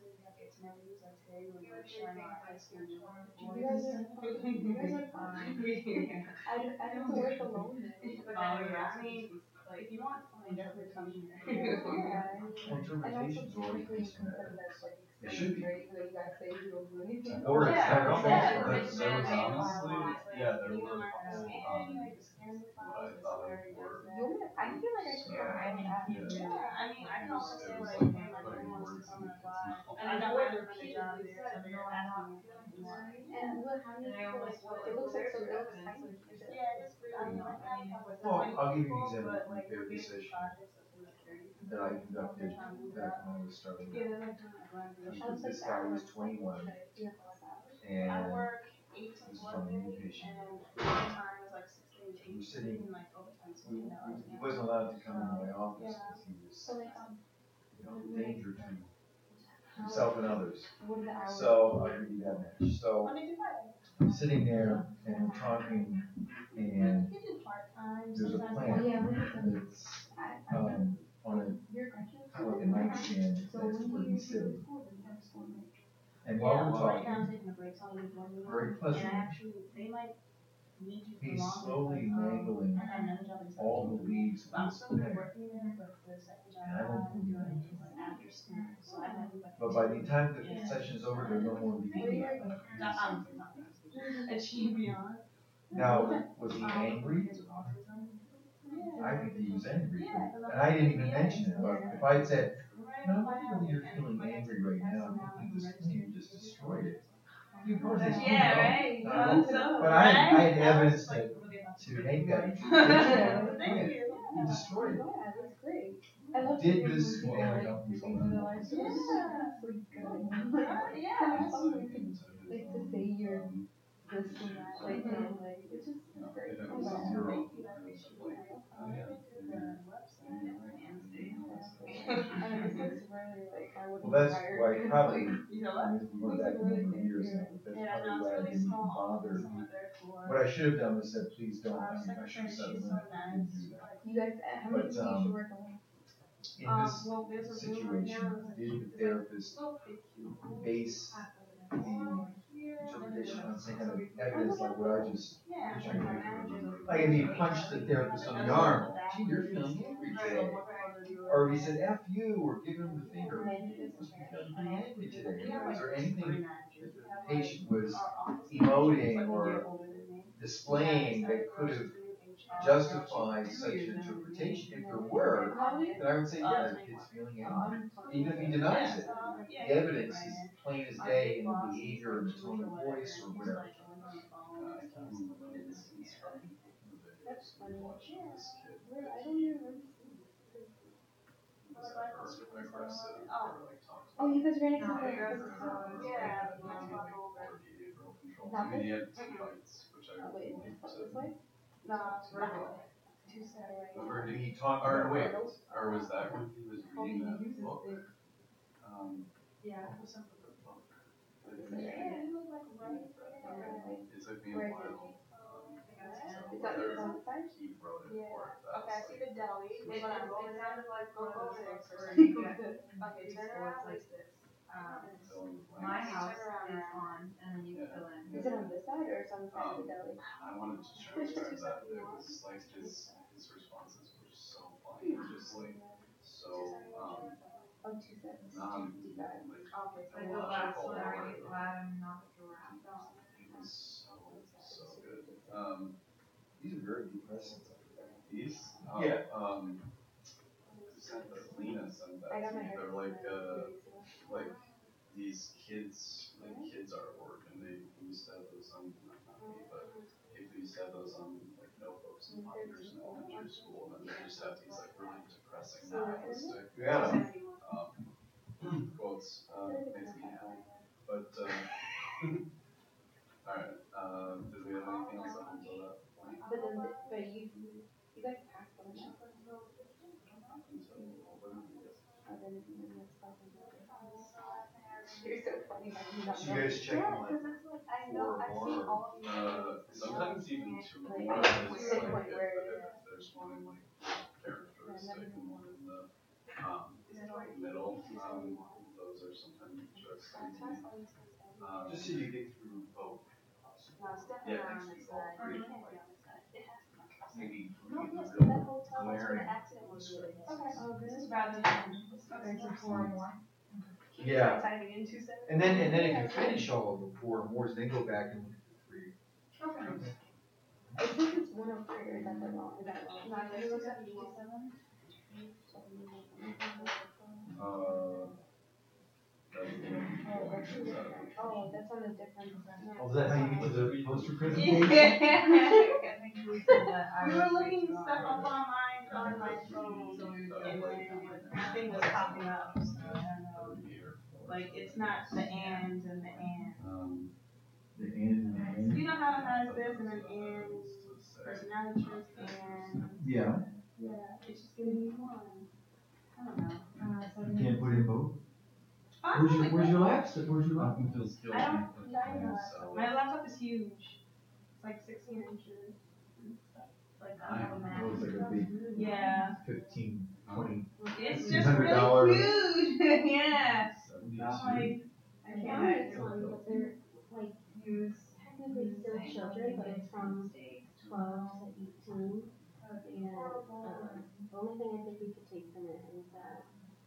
You guys are, you guys are fine. I don't, I don't have to work alone then. Oh, yeah, I mean, like, if you want, I definitely come here. Yeah. Well, And also interpretation's already typically you considered. consider that like It should be. Right, so you gotta say you don't do anything. Or it's Yeah, kind of yeah, transfer. it's There was mandated by honestly, law. yeah, there You were, know, um, like, what I thought were. You want me to- I feel like I should So, try that. yeah. Yeah, I mean, I can also It say was what I like think, like, putting everyone wants to words come in and the apply. kid's mouth. And I know I have a job there, so they're asking me if I can work. And what, how do you feel like, what, it looks like so, it looks tiny. Is it- Yeah, just, I mean, like, I have like. Well, I'll give you an people, example but, from like, the we're therapy doing session projects, so it's like thirty. that I conducted back when I was starting. Yeah, they're like doing like run. Because this guy was twenty-one Yeah. and I work eight to this is four from an thirty, inpatient. and my time is like six to eight. He was sitting, And like overtime, so we, you know. we- he wasn't allowed to come into my office because he was, So like, um, you know, a danger to himself and others. what are the hours? So I'll give you that much. So Monday to Friday. I'm sitting there and we're talking and You do part-time, there's a sometimes. Oh, plant yeah, what is it? that's um, on a Your graduate kind of like a nightstand So next to when where do you he's sitting. school, then you have school night. And while Yeah, we're well, right now I'm talking, taking a break, so I'll leave one meeting. very And pleasant, I actually, they might need you for he's longer, slowly but, um, mangling I got another job in all the September. leaves So I'm of this still gonna be plant. working there, but the second job And I don't I'm believe doing it. is like after school, so I might be back. But by the time the Yeah. session's over, there are no more leaves. Not, um, not achieve beyond. Now, was he angry? Kids with autism. I think he was angry. Yeah. And I didn't even mention it, but if I'd said, Right, no, if I have whether you're any- feeling like, angry right now, you just, you just destroyed it. You know, this, you Yeah, know. right. Uh, So- so, But I, I had right? evidence That was, that, like, really to make that. Thank you. You destroyed it. Yeah, that's great. I love Did hearing this when people man like help you? change their lives. Yeah. It's like good. Yeah. It's fun, like, like to say you're this and that, like, and like, it's just it's great. If it I'm was glad. zero, Thank you. I was like, oh, yeah. I mean, this is really like, I wouldn't Well, that's hire why you. probably, You know what? if we went back a number of years now, but that's Yeah, probably no, why I it's really didn't even small. bother. Some of their floor. What I should have done was said, please don't, I Our mean, I should secretary, have said, she's no, so I didn't do nice. that. You guys, uh, how many But, people you um, should work on? In Um, this well, there's a room right situation, now. did the therapist So picky. base the interpretation on some kind of evidence like what I just, Yeah. like if he punched the therapist on the arm, gee, you're feeling angry today. Or if he said F you, or give him the finger, you must be feeling pretty angry today. Was there anything that the patient was emoting or displaying that could have justified such an interpretation? If there were, then I would say, yeah, the kid's feeling angry. Even if he denies it, the evidence is plain as day in the behavior and the tone of voice or whatever. That's funny. Watching this kid. Where, I don't even remember. Was ever aggressive or like toxic. Oh, you guys ran into No, the. you guys are so- Yeah. Or behavioral control. Not I mean, he had two fights, which I. Oh, wait, believe this said- way? No, it's right. Two Saturday. Or did he talk Or about wait, it? or was that when he was reading that book? Um, Yeah. what was that with the book? Yeah, he was like right there. It took me a Where is while. it? Um, Is that whether your phone side? he wrote it Yeah. or if that Okay, I was see like. the deli. It, When I roll it it sounded down, like go one go of those there books first. where you get Okay, turn preschool, around. it's like this. Um, filling the my blanks. house Turn around is now. on, and then you Yeah. fill in. Is it on this side or is it on the side of the deli? I wanted to transcribe that, it was like his, his responses were so funny, just like, so, um, Oh, two seconds. non, Two fifty-five. like, Okay, Like the last illogical one, or I whatever. glad I'm not the door out. It was so, so good. Um, These are very depressing. these, um, Yeah. um, sent that, Lena sent that I got to my me, hair. they're like, uh, two weeks ago. like, these kids, like kids artwork, and they used to have those on, not, not me, but people used to have those on, like, notebooks and binders in elementary school, and then they just have these, like, really depressing, nihilistic, Yeah. um, quotes, uh, makes me happy. But, uh, alright, uh, did we have anything else up until that point? But then, the- but you, you guys passed on that. Until Auburn, I guess. Oh, then, then that's fucking good. You're so funny. how you not So know. you guys checking Yeah, like because that's what I four know. or I've more? seen or- all of these. Uh, sometimes even two, Like, or yeah, it's to the like, point if, where- if there's one in like characteristic and one in the, um, middle, um, those are sometimes interesting to me. Um, Just so you get through both. No, it's definitely Yeah, not on thanks this for all side. three. You can't be on this side. It has to be. Maybe No, three yes, real that hotel, that's where glaring the accident was. distractions. Okay. Oh, This good. is rather than. Okay, so four more. Yeah, Yeah. Like typing in two seven. And then, and then if you finish all of the four mores, then go back and look at the three. Okay. I think it's one oh three, or is that the wrong, is that wrong? Not two seven, two seven. Uh, that's the one. Oh, that's on a different. Oh, is that how you get to the poster Yeah. presentation? We were looking stuff up online on my phone, and then this thing was popping up. So I don't know. Like it's not the ands and the and. Um, The and, and. You know how it has this and then and personality traits and Yeah. yeah, it's just giving me one. I don't know. Uh, so You can't put in both? I Where's your, like where's that. your laptop? Where's your laptop? Cognitive skills. I don't and I don't know. so- My laptop is huge. It's like sixteen inches. and stuff. Like I don't know. Oh, it's like a big Yeah. fifteen, twenty. It's fifteen just hundred really dollar. huge. Yeah. So seventy-two. I'm like, I I can't. found this one, but they're like Use. technically still children, but it's from twelve to eighteen. And um, the only thing I think we could take from it is that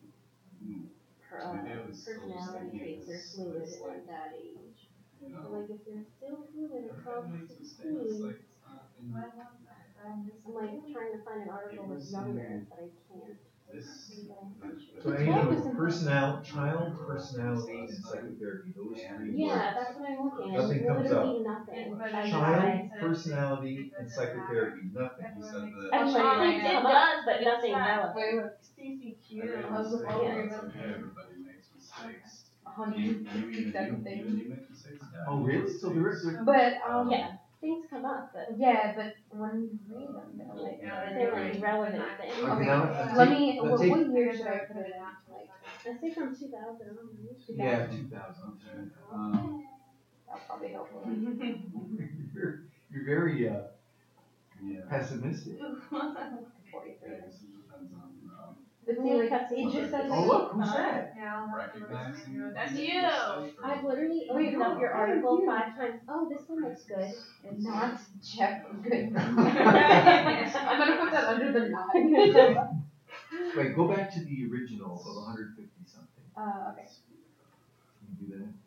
her uh, Maybe I was so personality thinking traits are it's- fluid it's like, at that age. You So know, like if they're still fluid at twelve to it's sixteen, like, it's not in I'm like trying to find an article that's younger, but I can't. this. So anything with personal, child personality and psychotherapy, those three Yeah, words. that's what I'm looking at. Nothing comes Literally nothing. But I Child, tried. personality, and psychotherapy, nothing. You said that. Actually, Oh, things it come up, does, but nothing it's not. relevant. C C Q. Everyone I was makes all mistakes. over It's them. okay, everybody makes mistakes. You, hundred you, and even sixty-seven you, things. even you make mistakes. Yeah, Oh, you really? make So there mistakes. is, But, um, Yeah, things come up, but yeah, but when you read them, they're like, Yeah. they're like relevant things. okay, Okay, now, let's let take- me, let's what, take- what year should I put it in? Like, I say from two thousand on. right? yeah, two thousand. Okay, um, That'll probably help. You're, you're very, uh, yeah. pessimistic. forty-three. Yeah, I guess it depends on, um, But see, like, it just says. Oh, look, who's that? Yeah. recognizing. That's the you. mistake or- I've literally Wait, opened up your who are article you? five times. Oh, this one looks good. And not Jeff Good. I'm I'm gonna put that under the nine. Wait, go back to the original of one hundred fifty something. Uh, okay. Can you do that?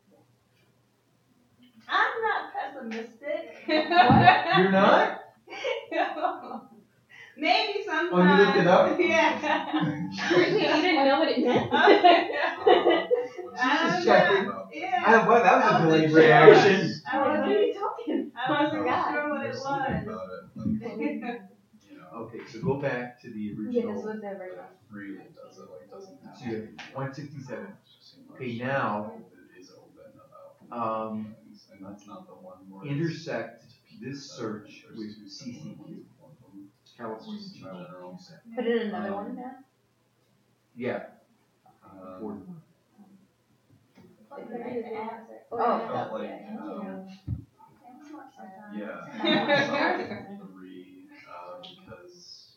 I'm not pessimistic. You're not? No. Maybe sometimes. Oh, you looked it up? Yeah. Seriously, you didn't know what it meant? I Just don't checking. know. Yeah. I, well, that was a I delayed wasn't reaction. sure. I wasn't, talking? I wasn't forgot. sure what it There's something was. about it, like, you know, Okay, so go back to the Yeah, this original. was never enough. really does it, like, doesn't have. So you have one sixty-seven. Just seem Okay, like now, It is open about um, things, and that's not the one where. it's- intersect this uh, search there's with two C C separate Q, ones, one of them California is C C general. Q. Put in another one now. Yeah, Um, fourth one. Oh, I felt like, yeah. um, Yeah. yeah, three, uh, because.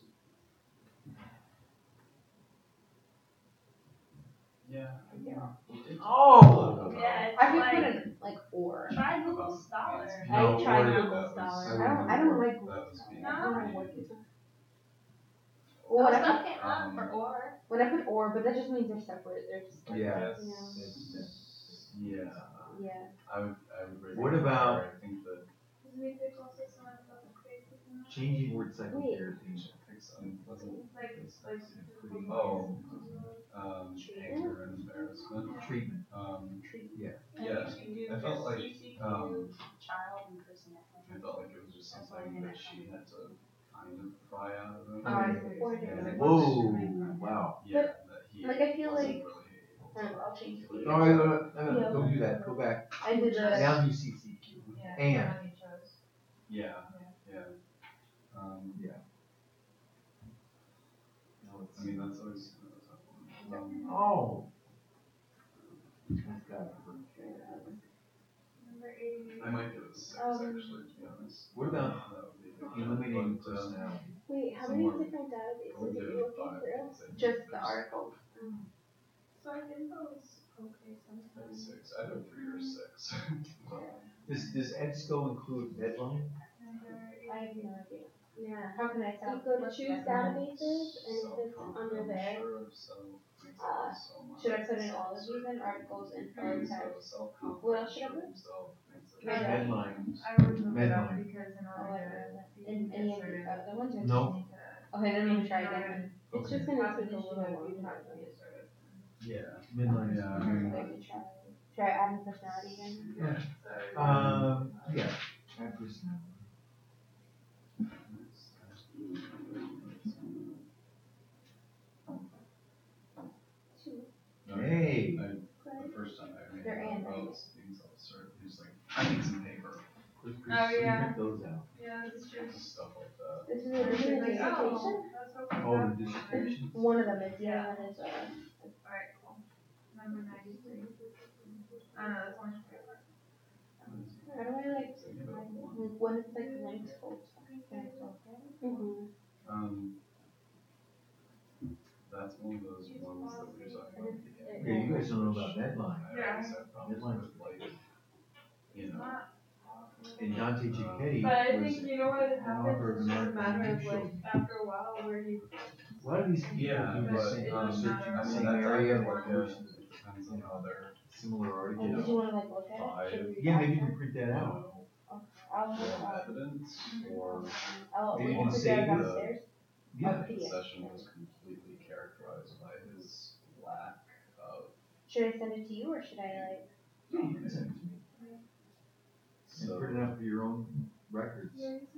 Yeah. Oh! Yeah, it's I could like, put in like or. try Google Scholar. No, I tried or- Google that was- Scholar. I don't, I don't like. That was being. No. I don't know what it is. Well, Well, when I stuff put, came up for or. when I put or, but that just means they're separate. They're just. Like, Yeah. Yes. Yeah. Yeah. I would, I would rate What it about- higher. I think that Changing word psychotherapy. fix on wasn't. Like, like. Oh, um, anger and embarrassment. Treatment. Um, Yeah. yeah, I felt like, um, Child and personality. I felt like it was just something that she had to kind of pry out of him. Oh, I see. Or And- Whoa, wow. Yeah, that he Like, I feel wasn't like- really able I to don't know, I'll change it. fully No, no, no, accept. no, no, don't do that, go back. I did the. Now you C C Q. And. Yeah, yeah. Um, Yeah. No, it's- I mean, that's always kind of a tough one. Um, Oh. That's got it. I might give it a six, Um, actually, to be honest. What about That would be a good eliminating but, um, personality? Wait, how many Someone- different I databases would are give you it a looking five. through? because I think Just the there's article. So I think that was okay sometimes. Six, I have three or six. Does, does EBSCO include Medline? I have no idea. Yeah. How can I You tell? go to What's choose that? databases, and if it's under Self-confident, there, sure of self, makes Uh, should I put in all of these then articles and prioritize? What else should I put? Medline. I would look it up Medline. because in Oh, order to be in any of the considered, other ones? Or No. need to Okay, then I'm gonna try again. It's just gonna take a little long time. Yeah. Midline. Yeah. I So mean, I can try. Try adding personality again. Yeah. Um, yeah. Add personality. Hey. I, the first time I made They're one and, of right? those things, I was sort of, he was like, I need some paper. Oh, yeah. Print those out. Yeah, that's true. Stuff like that. This is a different Like, dissertation? oh, that's so cool. Oh, the dissertation. One of them is, yeah, one is, uh, Alright, cool. Number ninety-three. I don't know, that's one. how do I like, So, you know, one. like, when it's like linked full time? Mm-hmm. Um, that's one of those ones that we were talking about. at the beginning. Yeah, you guys don't know about Medline. I Yeah. always had problems Medline. with, like, you know, And Dante Cicchetti But I was think, you know what an author of happens, an it's just a article matter you of like, showed. after a while, where you, A lot of these people yeah, do the but, same um, research in I the mean, same that's area, like, but a- there's it depends on how they're, similar Did articles. you wanna like look at it? Five. Should we read Yeah, that maybe you then? can print that you out. know, I'll, more uh, evidence or I'll, Maybe we you can can put save that the- downstairs. Yeah. the session was completely characterized by his lack of, Should I send it to you or should I like? Yeah, you can send it to me. And so, print it out for your own records.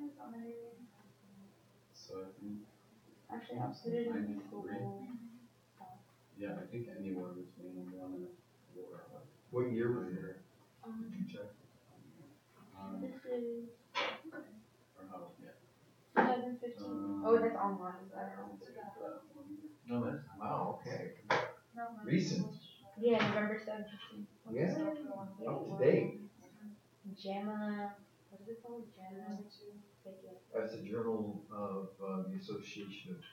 so I think, Actually, I'll put it in Google. yeah, I think anywhere between one and four. like, What year was it? Um, Did you check? Um, this is or how, yeah. eleven fifteen. Um, Oh, that's online. I don't know. that one. No, that's, wow, okay. Recent. Yeah, November seventeenth. Yeah. Up to date. JAMA, what is it called? JAMA. That's a journal of uh, the Association of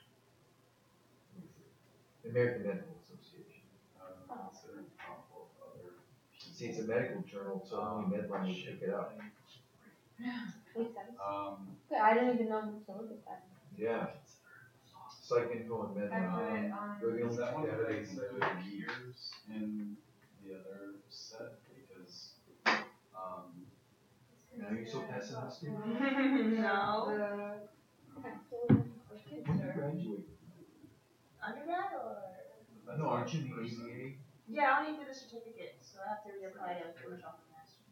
American Medical Association. Uh, consider couple of other. See, it's a medical journal, so only Medline would pick it up. Makes sense. Um, Good, I didn't even know to look at that. Yeah. Psych info and I put Medline. it on. We're the is only that one two that they databases. said years in the other set because, um, Now you're so pessimistic. no. When did you graduate? Undergrad or? that's No, aren't you the the first A B A? Yeah, I'll need to do the certificate, so I have to reapply to finish off the master.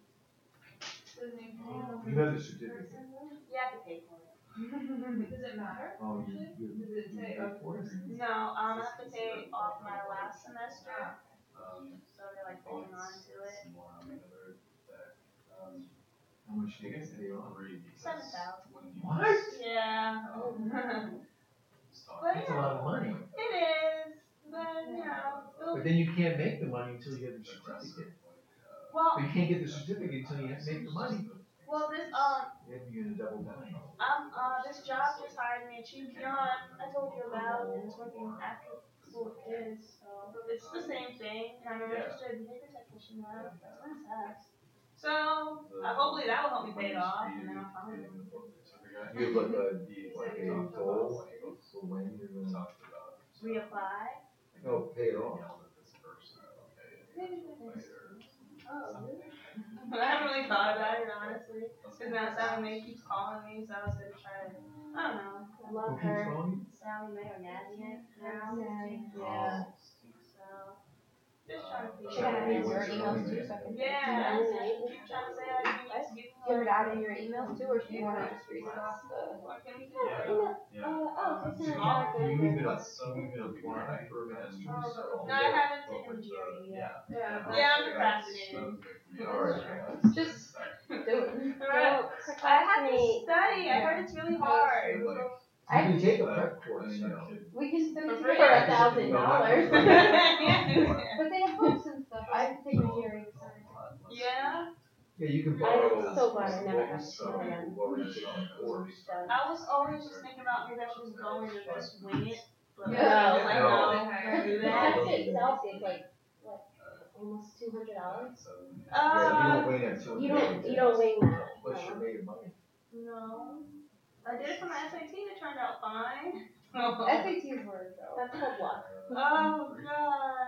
You have the certificate. You have to pay for it. Does it matter? Oh, you, you, Does it say, you pay for it? No, um, I have to pay off my last semester, Um, so they're like holding on to it. some more on the other deck. Um, How much I do you think get it's pay off? three because Seven thousand. when you What? Yeah. stop- But That's a lot of money. It is, but you know, it'll- But then you can't make the money until you get the certificate. well, But you can't get the certificate until you make the money. well, this um, Then you're gonna double down. um, uh, this job just hired me at Chunkyong. I told you about, and it's working after school kids, so it's the same thing. I'm a Yeah. registered behavior technician now. That's what it says. So uh, hopefully that will help me pay it off, and then I'll find it. You have like a, like a goal for when you're gonna, Talked about. Reapply. no, pay it off. Yelled at this person, okay, later. Oh, I haven't really thought about it honestly, because now Sally Mae keeps calling me, so I was gonna try to. I don't know. I Who love keeps her. calling you? Sally Mae or Nadia now. Nadia. Yeah. So just trying to Should figure I add in out. your emails too so I can? Yeah. Keep trying to say I need to Do get you want to add in your emails too, or do you want to just read it off the? What can we do? Yeah. Uh, oh, Um, it's so in you- our Can you even, That's so can you even good. apply for a master's? No, I haven't taken the G R E Yeah. yet. Yeah. Yeah, I'm procrastinating. Alright. Just do it. Alright. I have to study. I heard it's really hard. You can take a prep course, you know. We can send it For to you free. for a thousand dollars. Yeah. But they have books and stuff. I have to take my G R E. Yeah. Yeah, you can I'm borrow. so glad I never got to So, see that. you've already taken the course. I was always just thinking about maybe I should just go and just wing it. But No. I No. don't know. Do The that. test itself is like, what, almost two hundred dollars? Yeah, you Uh, don't win that too. You don't, you don't wing that. Plus you're no. made of money. no. I did it for my S A T and it turned out fine. S A Ts were though. That's called luck. Oh god.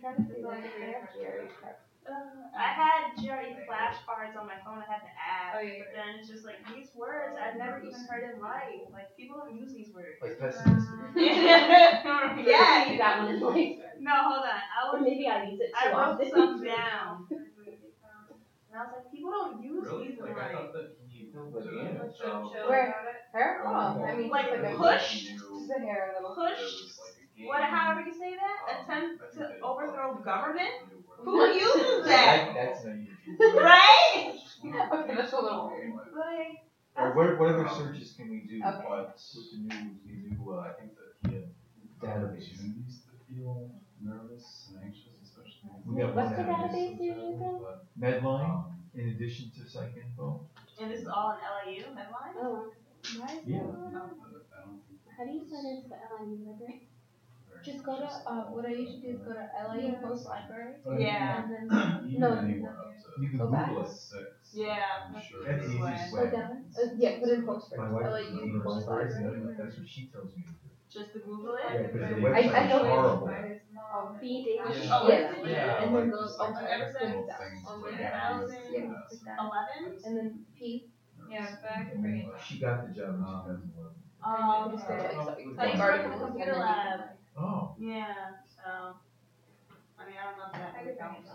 trying to see like if they have G R E prep. Uh, I had G R E flashcards on my phone. I had to add, Oh, yeah. but then it's just like these words I've never even heard in life. Like people don't use these words. Like pessimistic. Yeah, You got one in life. No, hold on. I Or was maybe I use it I too wrote often. some down, and I was like, people don't use Really? these in Like I life. thought that he. Like Anna. Let's show Oh. Where? about it. Her? Oh, I mean, Like just like a push, just a hair a little. push, what? However you say that? Attempt to overthrow government. Who uses that? That's not you. Right? Okay, that's a little weird. Like, Or what, what other searches can we do Okay. with the new, the new, uh, I think that he had database? opportunities to feel nervous and anxious, especially. We got What's one the database. database you use again? But, Medline, um, in addition to PsycInfo. and this is all in L A U, Medline? Oh, Why is Yeah. that? I don't think how do you sign into the L I U library? very Just go to, uh, what I usually do is go to L A U Post Library. Yeah. And then, Even no, anywhere up to You can Go back. Google it. six. Yeah. I'm sure. That's the there's- easiest go way. down, uh, yeah, put in Post My first, wife L A is U in the Post library, Library. and that's what she tells me to do. Just to Google Yeah, it? because the I- I website's know it. horrible. Um, B Davis. Yeah. Oh, yeah, it's- Yeah. and then like, goes, just oh, like ever little since- things oh, like yeah. that. Yeah, like that. eleven? And then P, Yeah, but I can bring it back. She got the job in two thousand eleven. Um, just go to, like, Oh, so- like like, for articles, the and computer then you lab. can, Oh. Yeah, so, I mean, I don't know if that I really could bring counts.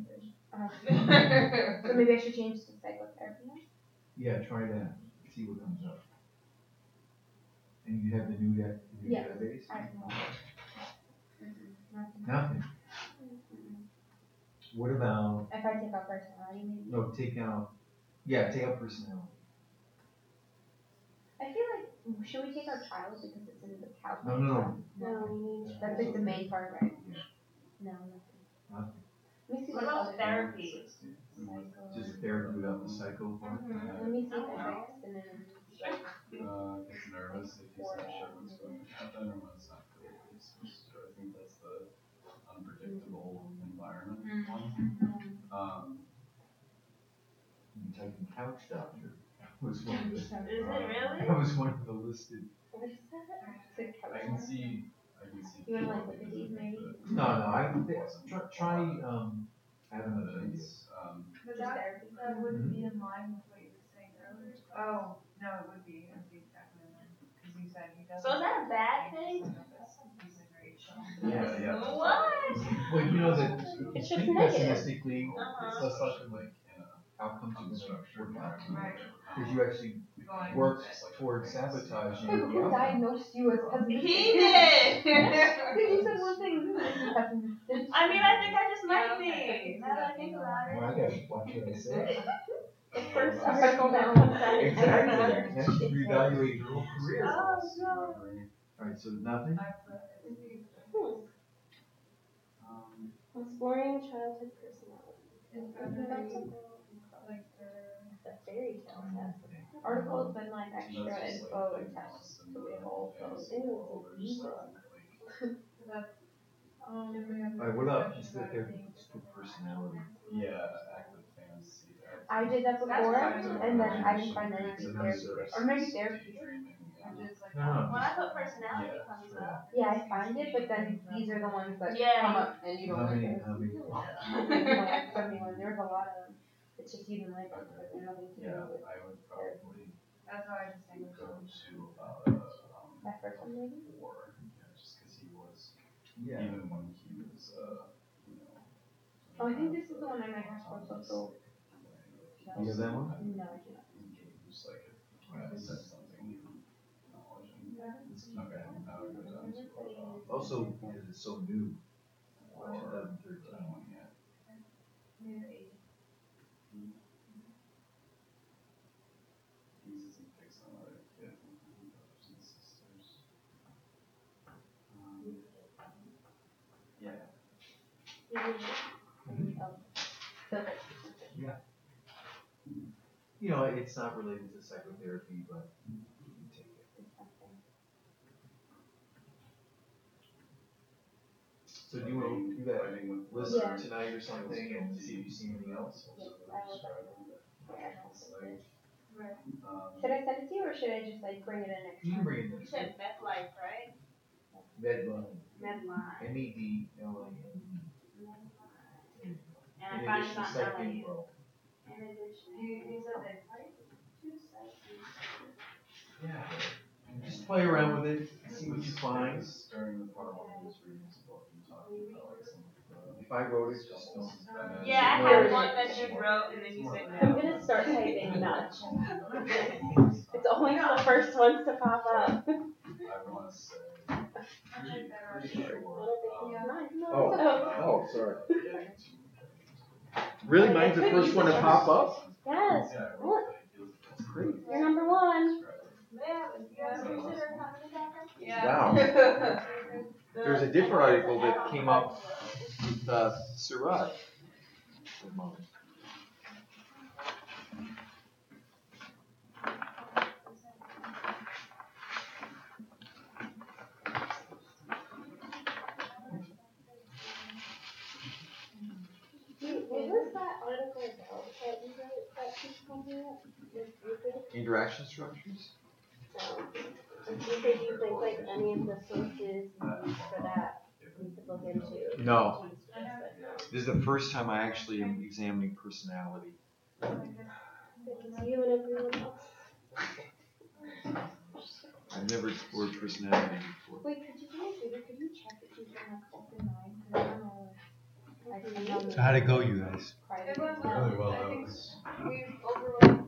uh, so maybe I should change to psychotherapy now? Yeah, try that, see what comes up. And you have the new, da- the new Yeah. database? I don't know. Mm-mm, nothing. Nothing. Mm-mm. What about, If I take out personality, maybe. no, take out, yeah, take out personality. I feel like, should we take out child because it's in the house? No, no, no. No, we need. That's like the main part, right? No, nothing. Nothing. Let me see What what about other- therapy? Just therapy without the psycho part. Mhm. Let me see if I and then. Uh, gets nervous if he's not sure what's going to happen or when it's not clear what he's supposed to do. I think that's the unpredictable environment one. Um, You type in couch doctor. Was one of the, Is it really? that was one of the listed. What is that? It's a I can see, I can see. You wanna, like, people look at using these, maybe? it, No, no, I, but it wasn't try, try, um, Adam But and it's, um, But Just that, therapy. that wouldn't be in line with what you were saying earlier. Oh, no, it would be, it would be definitely, because you said he doesn't. So is that a bad thing? He's a great show. yeah, yeah. that's What? right. Well, you know that, It's think just negative. pessimistically, Uh-huh. it's less likely Like, in a outcomes are gonna unstructured work out. Right. Because you actually Going. work towards sabotaging Wait, the who outcome. diagnosed you as pessimistic? He did! Because you said one thing, pessimistic. I mean, I think I just might Yeah, okay. be, now that I think about Well, I it. gotta watch what I say. At first, I circled down one side. Exactly, now you reevaluate your whole career. Oh, no. Alright, so nothing? Hmm. Um, Exploring childhood personality. Is that That's very, a like, the. fairy tale test. Articles and like that's extra just like info and things text. and So we the have all fantasy those. world or just like- That's, um. do we have Alright, what about discussion just the about therapy, being- just the personality? Yeah, active fantasy. I did that before, That's and then I didn't find anything therapy, or maybe therapy. Which is like. No, no. When I put personality comes up. Yeah, I find it, but then these are the ones that Yeah. come up and you don't How like many, it. how many? You don't like seventy-one, there's a lot of them. It's just you didn't like it, but they're nothing to do Yeah, with I would probably That's how I just think. go to about, um, that first one maybe. four, yeah, just cause he was, Yeah. even when he was, uh, you know. Oh, I think this is the one I might have for social. You have that one? No, I do not. Engage, like, if I said something, knowledge and, okay, now we go down to, uh, Also, because it's so new, or, twenty that thirteen. one, yeah. Jesus and picks on other kid, brothers and sisters. Um, yeah. You know, it's not related to psychotherapy, but you can take it. So do you wanna do that Fighting with list Yeah. tonight or something and see if you see anything else? Yeah, I will definitely. Um, Should I send it to you or should I just like bring it in next You can time? bring it You next said week. MetLife, right? Medline, Medline. M E D L I N E. And I finally found Psych L A. being broke. He, he said they fight two sides. Yeah. Just play around with it, see what you find. During the part one of this reading, book, you talking about like some of the. If I wrote it, just don't. Yeah, I had one that you wrote and then you said I'm no. gonna start typing Dutch. It's always the first ones to pop up. I wanna say, pretty, pretty sure. um, Oh, oh, sorry. Really? Mine's the first one to pop up? Yes. Yeah, I Look, wrote that. Great. you're number one. Yeah. Wow. There's a different article that came up with uh, Suraj. What was that article about that you wrote that she's coming up? Interaction structures? Um, do you think you think like any of the sources used for that we could look into? No. This is the first time I actually am examining personality. You and everyone else. I've never explored personality before. Wait, could you do me a favor? Could you check if you can like open mine? Cause I don't know. I think I'm So how'd it go, you guys? private. It went Really well. well, I that think was. we've overlooked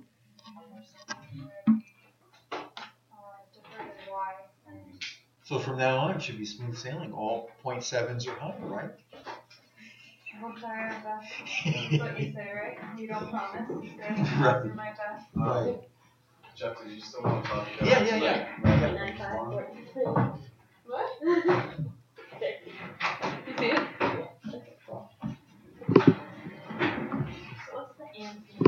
uh, different why. And So from now on, it should be smooth sailing. All point sevens are higher, right? I'll try our best. That's what you say, right? You don't promise. You say, Right. I'll do my best. Um, Jeff, did you still want to talk about? Yeah, yeah, yeah. like, Nine, five, four, three. What?